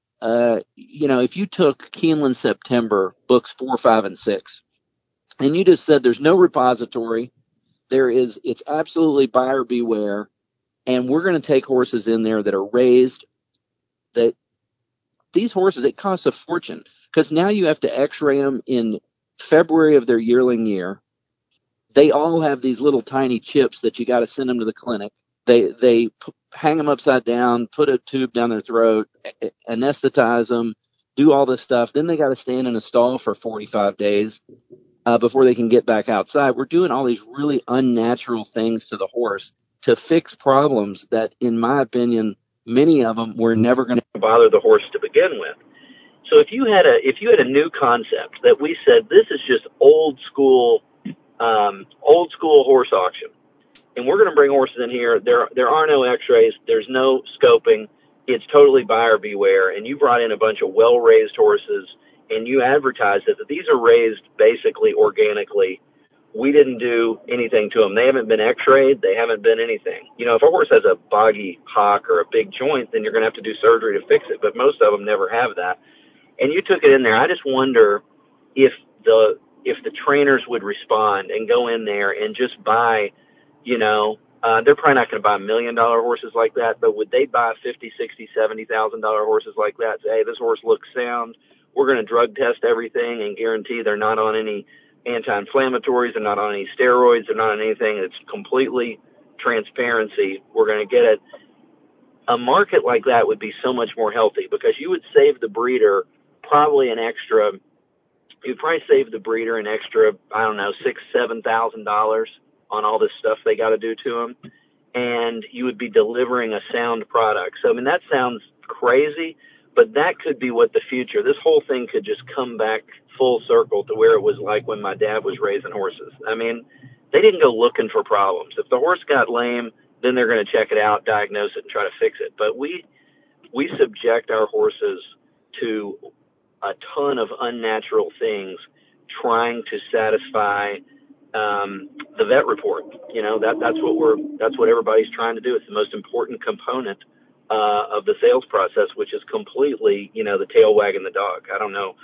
uh, you know, if you took Keeneland September books four, five, and six, and you just said there's no repository, there is, it's absolutely buyer beware, and we're going to take horses in there that are raised, that these horses, it costs a fortune because now you have to x-ray them in February of their yearling year. They all have these little tiny chips that you got to send them to the clinic. They they p- hang them upside down, put a tube down their throat, anesthetize them, do all this stuff. Then they got to stand in a stall for forty-five days uh, before they can get back outside. We're doing all these really unnatural things to the horse to fix problems that, in my opinion, many of them were never going to bother the horse to begin with. So if you had a if you had a new concept that we said this is just old school. Um, old school horse auction, and we're going to bring horses in here. There, there are no X-rays. There's no scoping. It's totally buyer beware. And you brought in a bunch of well-raised horses, and you advertised it that these are raised basically organically. We didn't do anything to them. They haven't been X-rayed. They haven't been anything. You know, if a horse has a boggy hock or a big joint, then you're going to have to do surgery to fix it. But most of them never have that. And you took it in there. I just wonder if the if the trainers would respond and go in there and just buy, you know, uh, they're probably not going to buy million dollar horses like that, but would they buy fifty, sixty, seventy thousand dollar horses like that? Say, hey, this horse looks sound. We're going to drug test everything and guarantee they're not on any anti-inflammatories, they're not on any steroids, they're not on anything. It's completely transparency. We're going to get it. A market like that would be so much more healthy because you would save the breeder probably an extra. You'd probably save the breeder an extra, I don't know, six, seven thousand dollars on all this stuff they got to do to them, and you would be delivering a sound product. So I mean, that sounds crazy, but that could be what the future. This whole thing could just come back full circle to where it was like when my dad was raising horses. I mean, they didn't go looking for problems. If the horse got lame, then they're going to check it out, diagnose it, and try to fix it. But we we subject our horses to a ton of unnatural things trying to satisfy um, the vet report. You know, that that's what we're that's what everybody's trying to do. It's the most important component uh, of the sales process, which is completely, you know, the tail wagging the dog. I don't know.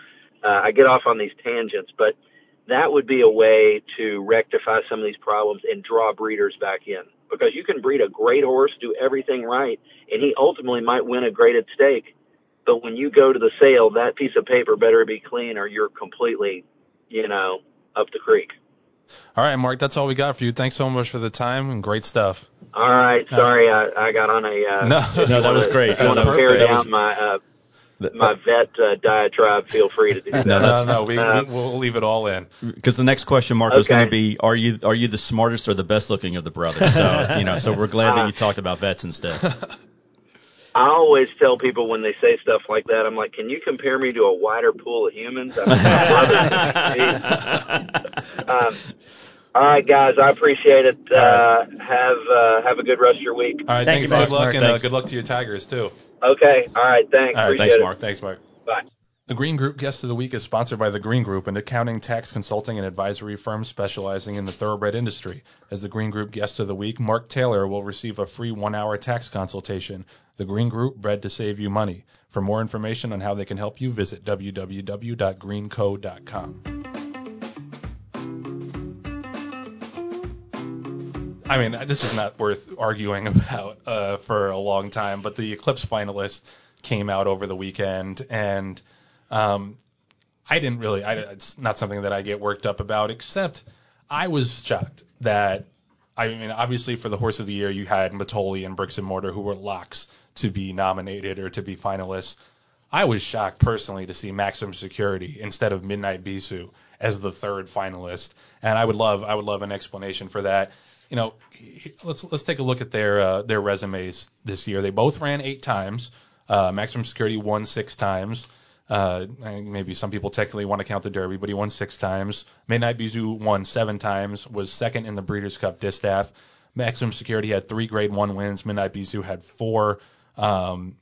uh, I get off on these tangents, but that would be a way to rectify some of these problems and draw breeders back in, because you can breed a great horse, do everything right, and he ultimately might win a graded stake. But when you go to the sale, that piece of paper better be clean or you're completely, you know, up the creek. All right, Mark, that's all we got for you. Thanks so much for the time and great stuff. All right. Sorry, I, I got on a. Uh, No, no, that was great. If you want to pare down my uh, my vet uh, diatribe, feel free to do that. No, No, no, we, Uh, we, we'll leave it all in. Because the next question, Mark, was Okay. going to be, are you are you the smartest or the best looking of the brothers? So you know, so we're glad that you talked about vets instead. I always tell people when they say stuff like that, I'm like, can you compare me to a wider pool of humans? I mean, my brothers. um, all right, guys, I appreciate it. Uh, right. Have uh, have a good rest of your week. All right, Thank thanks. you, Good Mark. luck, and uh, Thanks. good luck to your Tigers, too. Okay. All right. Thanks. All right, appreciate thanks, it. Mark. Thanks, Mark. Bye. The Green Group Guest of the Week is sponsored by The Green Group, an accounting, tax consulting, and advisory firm specializing in the thoroughbred industry. As the Green Group Guest of the Week, Mark Taylor will receive a free one-hour tax consultation. The Green Group, bred to save you money. For more information on how they can help you, visit w w w dot green co dot com. I mean, this is not worth arguing about uh, for a long time, but the Eclipse finalists came out over the weekend, and um, I didn't really, I, it's not something that I get worked up about, except I was shocked that, I mean, obviously for the Horse of the Year, you had Matoli and Bricks and Mortar, who were locks to be nominated or to be finalists. I was shocked personally to see Maximum Security instead of Midnight Bisou as the third finalist, and I would love, I would love an explanation for that. You know, let's let's take a look at their uh, their resumes this year. They both ran eight times. Uh, Maximum Security won six times. Uh, maybe some people technically want to count the Derby, but he won six times. Midnight Bisou won seven times, was second in the Breeders' Cup Distaff. Maximum Security had three Grade One wins. Midnight Bisou had four. Um,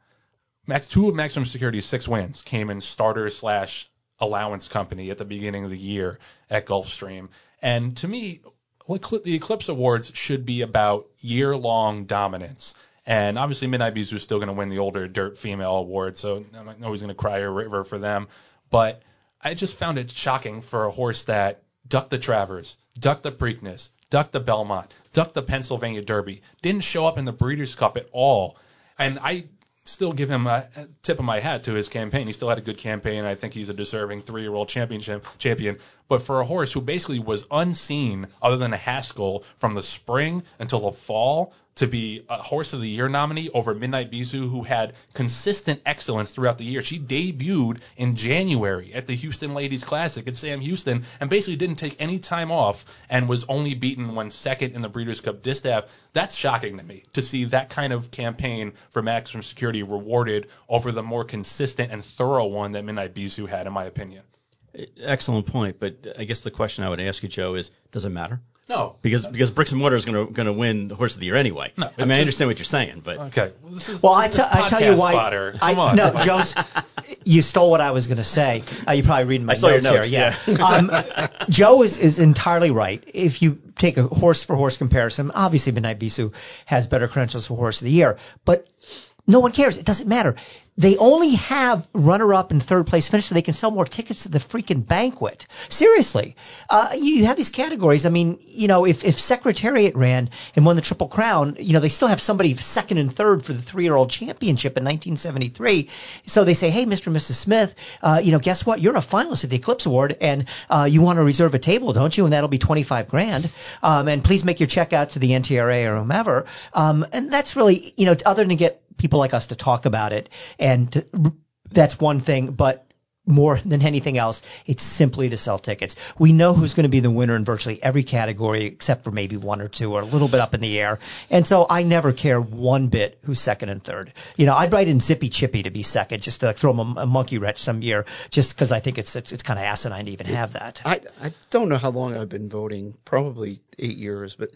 Max two of Maximum Security's six wins came in starter slash allowance company at the beginning of the year at Gulfstream. And to me, the Eclipse Awards should be about year-long dominance. And obviously Midnight Bisou is still going to win the older dirt female award, so I'm always going to cry a river for them. But I just found it shocking for a horse that ducked the Travers, ducked the Preakness, ducked the Belmont, ducked the Pennsylvania Derby, didn't show up in the Breeders' Cup at all. And I still give him a tip of my hat to his campaign. He still had a good campaign. I think he's a deserving three-year-old championship champion. But for a horse who basically was unseen other than a Haskell from the spring until the fall to be a Horse of the Year nominee over Midnight Bisou, who had consistent excellence throughout the year. She debuted in January at the Houston Ladies Classic at Sam Houston and basically didn't take any time off and was only beaten when second in the Breeders' Cup Distaff. That's shocking to me to see that kind of campaign for Maximum Security rewarded over the more consistent and thorough one that Midnight Bisou had, in my opinion. Excellent point, but I guess the question I would ask you, Joe, is does it matter? No, because because Bricks and Mortar is going to going to win the Horse of the Year anyway. No, I mean, I understand what you're saying, but okay. Well, this is, well this, I, this t- I tell you why. Fodder. Come I, on. No, Joe's, you stole what I was going to say. Uh, you're probably reading my I saw notes, your notes here. Yeah. um, Joe is, is entirely right. If you take a horse for horse comparison, obviously Midnight Bisou has better credentials for Horse of the Year, but no one cares. It doesn't matter. They only have runner-up and third-place finish so they can sell more tickets to the freaking banquet. Seriously. Uh, you, you have these categories. I mean, you know, if, if Secretariat ran and won the Triple Crown, you know, they still have somebody second and third for the three-year-old championship in nineteen seventy-three. So they say, hey, Mister and Missus Smith, uh, you know, guess what? You're a finalist at the Eclipse Award, and uh, you want to reserve a table, don't you? And that'll be twenty-five grand. Um, and please make your check out to the N T R A or whomever. Um, and that's really, you know, other than to get people like us to talk about it, and to, that's one thing, but more than anything else, it's simply to sell tickets. We know who's going to be the winner in virtually every category except for maybe one or two or a little bit up in the air. And so I never care one bit who's second and third. You know, I'd write in Zippy Chippy to be second, just to throw him a, a monkey wrench some year, just because I think it's, it's it's kind of asinine to even have that. I I don't know how long I've been voting, probably eight years, but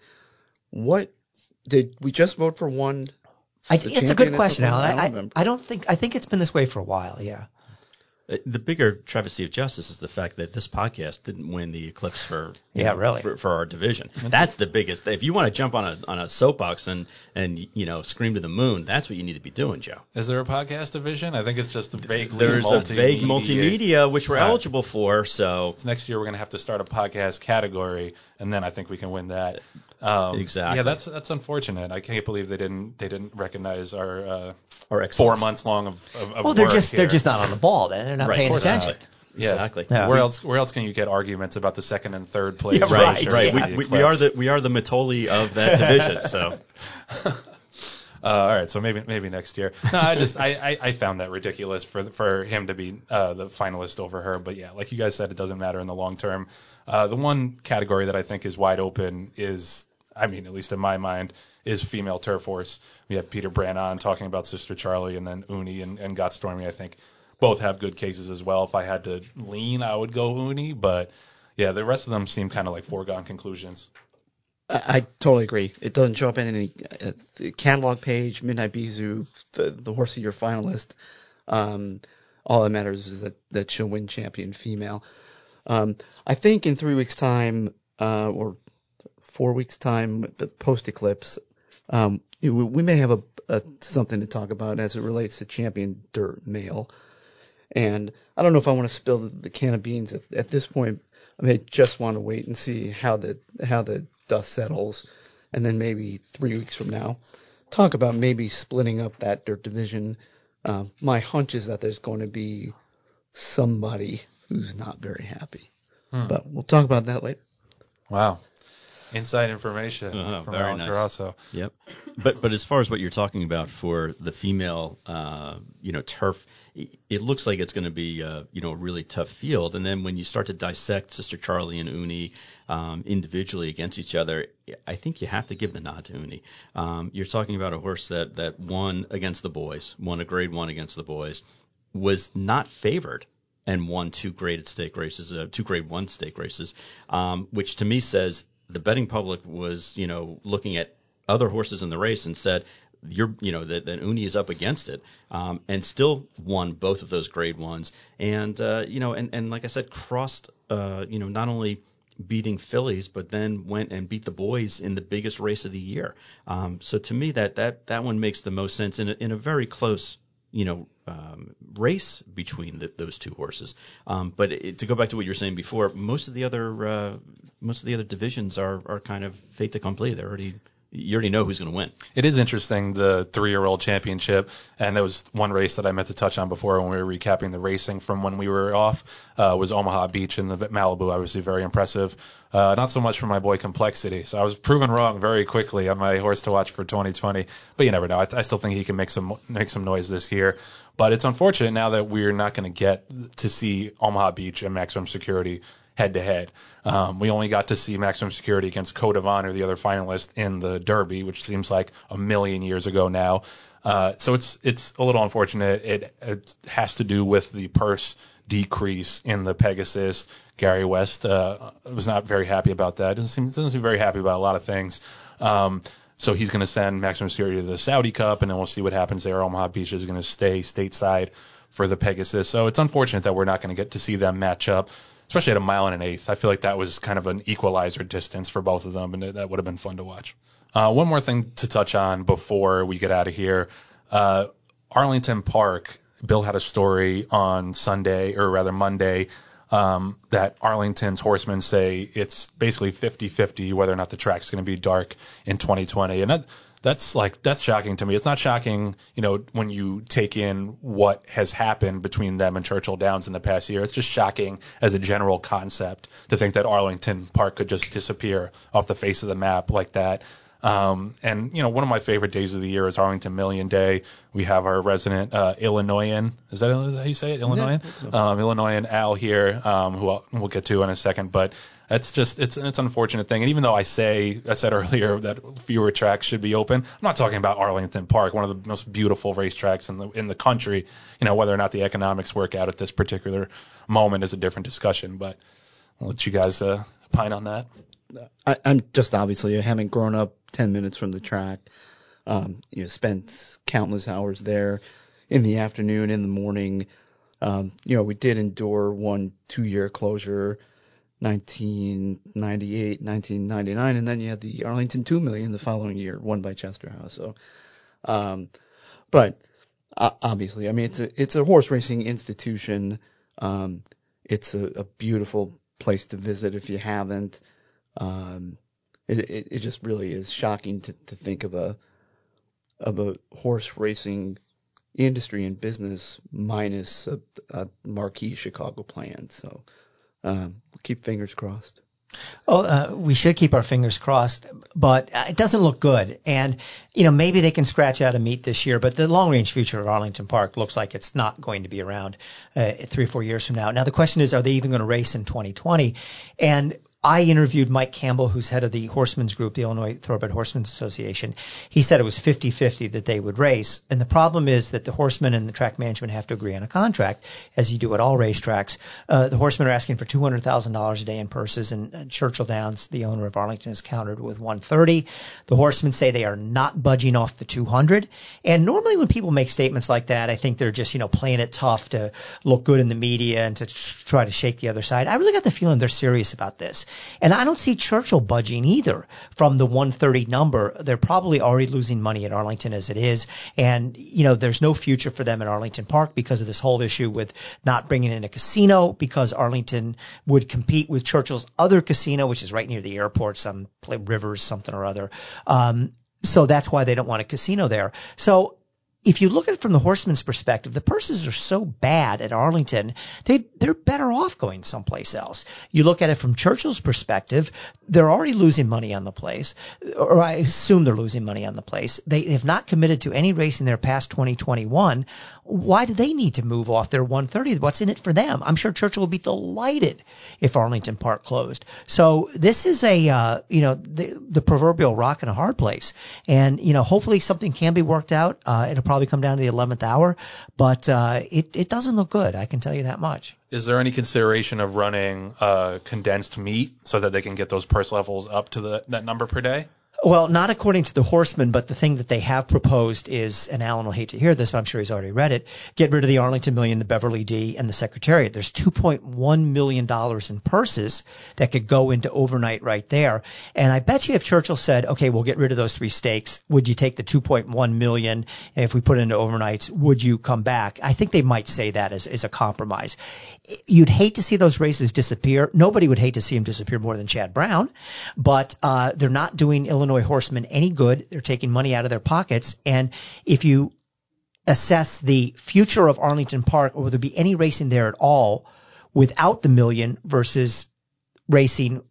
what did we just vote for one? I, it's a good question, Alan. I don't, I, remember. I don't think I think it's been this way for a while. Yeah. the bigger travesty of justice is the fact that this podcast didn't win the Eclipse for you Yeah, know, really. for, for our division. That's the biggest. If you want to jump on a on a soapbox and and you know scream to the moon, that's what you need to be doing, Joe. Is there a podcast division? I think it's just a vaguely There's multimedia. a vague multimedia which we're Right. eligible for. So So next year we're going to have to start a podcast category, and then I think we can win that. Um, Exactly. Yeah, that's that's unfortunate. I can't believe they didn't they didn't recognize our uh, our four excellence. months long of, of, of Well, they're work just they're here. just not on the ball. Then they're not Right, paying of course attention. not. Yeah. Exactly. Yeah. Where else where else can you get arguments about the second and third place? Yeah, Right, Right, right. yeah. We, we, we are the we are the Matoli of that division. So Uh, all right, so maybe maybe next year. No, I just I, I, I found that ridiculous for for him to be uh, the finalist over her. But yeah, like you guys said, it doesn't matter in the long term. Uh, the one category that I think is wide open is, I mean, at least in my mind, is female turf horse. We had Peter Brand on talking about Sister Charlie, and then Uni and, and Got Stormy. I think both have good cases as well. If I had to lean, I would go Uni, but yeah, the rest of them seem kind of like foregone conclusions. I, I totally agree. It doesn't show up in any uh, the catalog page, Midnight Bizou, the, the horse of your finalist. Um, all that matters is that, that she'll win champion female. Um, I think in three weeks' time, uh, or four weeks' time, the post eclipse, um, we, we may have a, a something to talk about as it relates to champion dirt male. And I don't know if I want to spill the, the can of beans at, at this point. I may just want to wait and see how the how the dust settles, and then maybe three weeks from now, talk about maybe splitting up that dirt division. Uh, my hunch is that there's going to be somebody who's not very happy, Hmm. but we'll talk about that later. Wow. Inside information Uh-huh, from very Alan nice. Carasso. Yep. But but as far as what you're talking about for the female, uh, you know, turf, it, it looks like it's going to be, uh, you know, a really tough field. And then when you start to dissect Sister Charlie and Uni um, individually against each other, I think you have to give the nod to Uni. Um, you're talking about a horse that that won against the boys, won a grade one against the boys, was not favored, and won two graded stake races, uh, two grade one stake races, um, which to me says the betting public was, you know, looking at other horses in the race and said, you're, you know, that, that Uni is up against it, um, and still won both of those grade ones. And, uh, you know, and, and like I said, crossed, uh, you know, not only beating fillies, but then went and beat the boys in the biggest race of the year. Um, so to me, that, that, that one makes the most sense in a, in a very close, you know, um, race between the, those two horses. Um, but it, to go back to what you were saying before, most of the other uh, most of the other divisions are, are kind of fait accompli. They're already you already know who's going to win. It is interesting, the three-year-old championship, and there was one race that I meant to touch on before when we were recapping the racing from when we were off, uh, was Omaha Beach in the Malibu. Obviously very impressive. Uh, not so much for my boy Complexity. So I was proven wrong very quickly on my horse to watch for twenty twenty, but you never know. I, I still think he can make some make some noise this year. But it's unfortunate now that we're not going to get to see Omaha Beach and Maximum Security head-to-head. Um, we only got to see Maximum Security against Code of Honor, the other finalist in the Derby, which seems like a million years ago now. Uh, so it's it's a little unfortunate. It, it has to do with the purse decrease in the Pegasus. Gary West uh, was not very happy about that. Doesn't seem doesn't seem very happy about a lot of things. Um, so he's going to send Maximum Security to the Saudi Cup, and then we'll see what happens there. Omaha Beach is going to stay stateside for the Pegasus. So it's unfortunate that we're not going to get to see them match up, especially at a mile and an eighth. I feel like that was kind of an equalizer distance for both of them, and that would have been fun to watch. Uh, one more thing to touch on before we get out of here. Uh, Arlington Park, Bill had a story on Sunday, or rather Monday, um, that Arlington's horsemen say it's basically fifty-fifty whether or not the track's going to be dark in twenty twenty. And that, that's like, that's shocking to me. It's not shocking, you know, when you take in what has happened between them and Churchill Downs in the past year. It's just shocking as a general concept to think that Arlington Park could just disappear off the face of the map like that. Um, and, you know, one of my favorite days of the year is Arlington Million Day. We have our resident uh, Illinoisan. Is that, is that how you say it? Illinoisan? Yeah, so. um, Illinoisan Al here, um, who I'll, we'll get to in a second. But it's just it's it's an unfortunate thing. And even though I say I said earlier that fewer tracks should be open, I'm not talking about Arlington Park, one of the most beautiful racetracks in the in the country. You know, whether or not the economics work out at this particular moment is a different discussion. But I'll let you guys uh, opine on that. I, I'm just obviously having grown up ten minutes from the track, um, you know, spent countless hours there in the afternoon, in the morning. Um, you know, we did endure one two-year closure, nineteen ninety-eight, nineteen ninety-nine, and then you had the Arlington two million the following year, won by Chester House. So, um, but uh, obviously, I mean, it's a it's a horse racing institution. Um, it's a, a beautiful place to visit if you haven't. Um, it, it it just really is shocking to to think of a of a horse racing industry and business minus a, a marquee Chicago plan. So um, we'll keep fingers crossed. Oh, uh, we should keep our fingers crossed, but uh, it doesn't look good. And, you know, maybe they can scratch out a meet this year, but the long-range future of Arlington Park looks like it's not going to be around uh, three or four years from now. Now, the question is, are they even going to race in twenty twenty? And I interviewed Mike Campbell, who's head of the Horsemen's Group, the Illinois Thoroughbred Horsemen's Association. He said it was fifty-fifty that they would race. And the problem is that the horsemen and the track management have to agree on a contract, as you do at all racetracks. Uh, the horsemen are asking for two hundred thousand dollars a day in purses, and, and Churchill Downs, the owner of Arlington, is countered with one hundred thirty. The horsemen say they are not budging off the two hundred. And normally when people make statements like that, I think they're just, you know, playing it tough to look good in the media and to try to shake the other side. I really got the feeling they're serious about this. And I don't see Churchill budging either from the one thirty number. They're probably already losing money at Arlington as it is. And, you know, there's no future for them at Arlington Park because of this whole issue with not bringing in a casino, because Arlington would compete with Churchill's other casino, which is right near the airport, some play Rivers, something or other. Um, so that's why they don't want a casino there. So if you look at it from the horseman's perspective, the purses are so bad at Arlington, they, they're better off going someplace else. You look at it from Churchill's perspective, they're already losing money on the place, or I assume they're losing money on the place. They have not committed to any racing there past twenty twenty-one. Why do they need to move off their one thirty? What's in it for them? I'm sure Churchill would be delighted if Arlington Park closed. So this is a, uh, you know, the, the proverbial rock in a hard place. And, you know, hopefully something can be worked out. Uh, it'll probably come down to the eleventh hour, but uh, it, it doesn't look good. I can tell you that much. Is there any consideration of running a condensed meet so that they can get those purse levels up to the, that number per day? Well, not according to the horsemen, but the thing that they have proposed is, and Alan will hate to hear this, but I'm sure he's already read it, get rid of the Arlington Million, the Beverly D, and the Secretariat. There's two point one million dollars in purses that could go into overnight right there. And I bet you if Churchill said, okay, we'll get rid of those three stakes, would you take the two point one million dollars? And if we put it into overnights, would you come back? I think they might say that as, as a compromise. You'd hate to see those races disappear. Nobody would hate to see them disappear more than Chad Brown, but uh, they're not doing Illinois horsemen any good. They're taking money out of their pockets. And if you assess the future of Arlington Park, or will there be any racing there at all without the million versus racing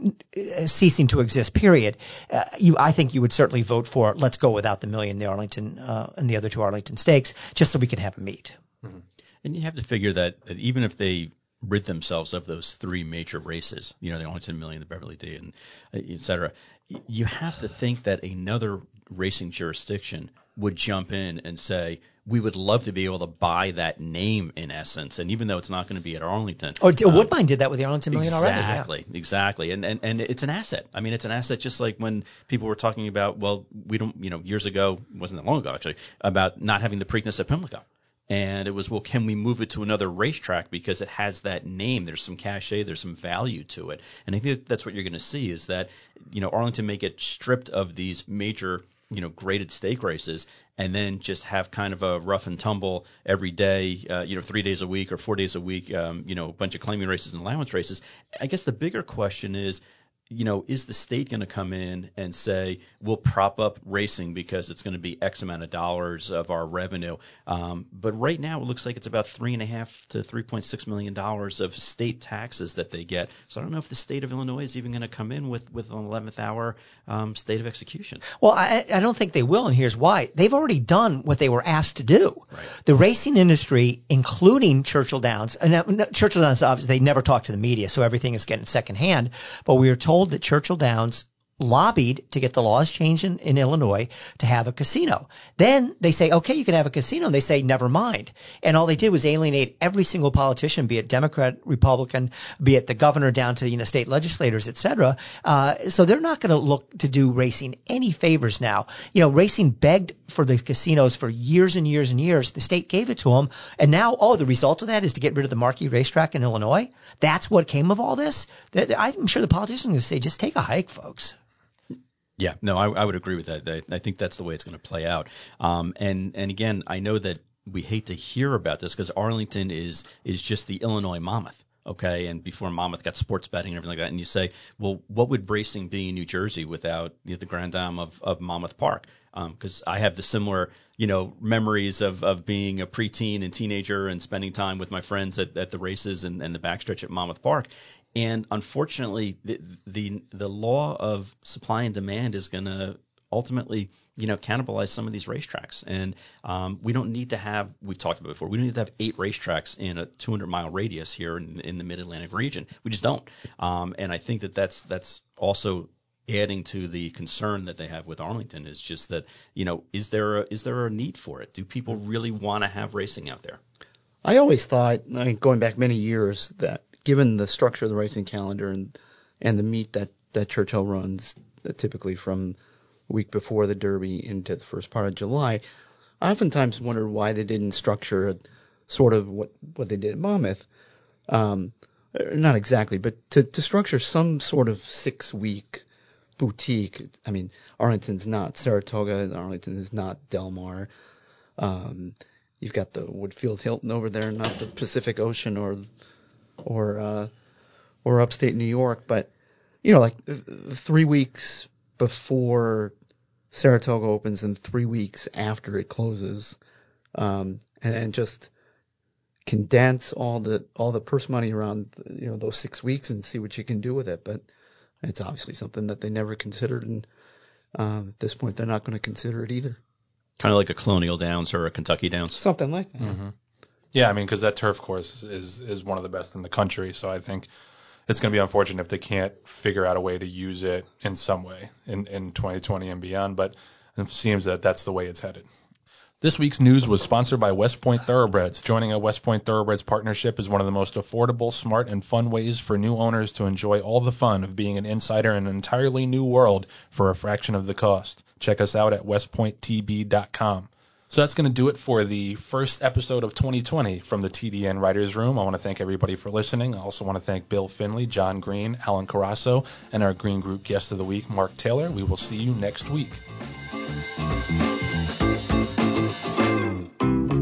uh, ceasing to exist, period, uh, you, I think you would certainly vote for let's go without the million, the Arlington uh, and the other two Arlington stakes, just so we can have a meet. Mm-hmm. And you have to figure that, that even if they rid themselves of those three major races, you know, the Arlington Million, the Beverly D, and et cetera, you have to think that another racing jurisdiction would jump in and say, we would love to be able to buy that name in essence. And even though it's not going to be at Arlington. Oh, um, Woodbine did that with the Arlington Million exactly, already. Exactly, yeah. exactly. And, and and it's an asset. I mean, it's an asset just like when people were talking about, well, we don't, you know, years ago, it wasn't that long ago actually, about not having the Preakness at Pimlico. And it was, well, can we move it to another racetrack because it has that name? There's some cachet, there's some value to it. And I think that's what you're going to see is that, you know, Arlington may get stripped of these major, you know, graded stake races and then just have kind of a rough and tumble every day, uh, you know, three days a week or four days a week, um, you know, a bunch of claiming races and allowance races. I guess the bigger question is, you know, is the state going to come in and say, we'll prop up racing because it's going to be X amount of dollars of our revenue? Um, but right now it looks like it's about three and a half to three point six million dollars of state taxes that they get. So I don't know if the state of Illinois is even going to come in with, with an eleventh hour um, state of execution. Well, I, I don't think they will, and here's why. They've already done what they were asked to do. Right. The racing industry, including Churchill Downs, and uh, Churchill Downs, obviously, they never talk to the media, so everything is getting secondhand, but we are told that Churchill Downs lobbied to get the laws changed in, in Illinois to have a casino. Then they say, okay, you can have a casino. And they say, never mind. And all they did was alienate every single politician, be it Democrat, Republican, be it the governor down to, you know, state legislators, et cetera. Uh, so they're not going to look to do racing any favors now. You know, racing begged for the casinos for years and years and years. The state gave it to them. And now, oh, the result of that is to get rid of the Marquis Racetrack in Illinois. That's what came of all this. I'm sure the politicians are going to say, just take a hike, folks. Yeah, no, I, I would agree with that. I, I think that's the way it's going to play out. Um, and and again, I know that we hate to hear about this because Arlington is is just the Illinois Monmouth, okay? And before Monmouth got sports betting and everything like that, and you say, well, what would racing be in New Jersey without you know, the Grand Dame of, of Monmouth Park? Because um, I have the similar, you know, memories of, of being a preteen and teenager and spending time with my friends at, at the races and, and the backstretch at Monmouth Park. And unfortunately, the, the the law of supply and demand is going to ultimately, you know, cannibalize some of these racetracks. And um, we don't need to have, we've talked about it before, we don't need to have eight racetracks in a two hundred mile radius here in, in the Mid-Atlantic region. We just don't. Um, and I think that that's that's also adding to the concern that they have with Arlington is just that, you know, is there a, is there a need for it? Do people really want to have racing out there? I always thought, I mean, going back many years, that given the structure of the racing calendar and and the meet that, that Churchill runs, uh, typically from the week before the Derby into the first part of July, I oftentimes wondered why they didn't structure sort of what, what they did at Monmouth. Um, not exactly, but to, to structure some sort of six-week boutique. I mean, Arlington's not Saratoga. Arlington is not Del Mar. Um, you've got the Woodfield Hilton over there, not the Pacific Ocean or or uh, or upstate New York. But, you know, like three weeks before Saratoga opens and three weeks after it closes, um, and, and just condense all the all the purse money around, you know, those six weeks and see what you can do with it. But it's obviously something that they never considered, and um, at this point they're not going to consider it either. Kind of like a Colonial Downs or a Kentucky Downs. Something like that. Mm-hmm. Yeah, I mean, because that turf course is is one of the best in the country, so I think it's going to be unfortunate if they can't figure out a way to use it in some way in, in twenty twenty and beyond, but it seems that that's the way it's headed. This week's news was sponsored by West Point Thoroughbreds. Joining a West Point Thoroughbreds partnership is one of the most affordable, smart, and fun ways for new owners to enjoy all the fun of being an insider in an entirely new world for a fraction of the cost. Check us out at west point t b dot com. So that's going to do it for the first episode of twenty twenty from the T D N Writers Room. I want to thank everybody for listening. I also want to thank Bill Finley, John Green, Alan Carasso, and our Green Group guest of the week, Mark Taylor. We will see you next week.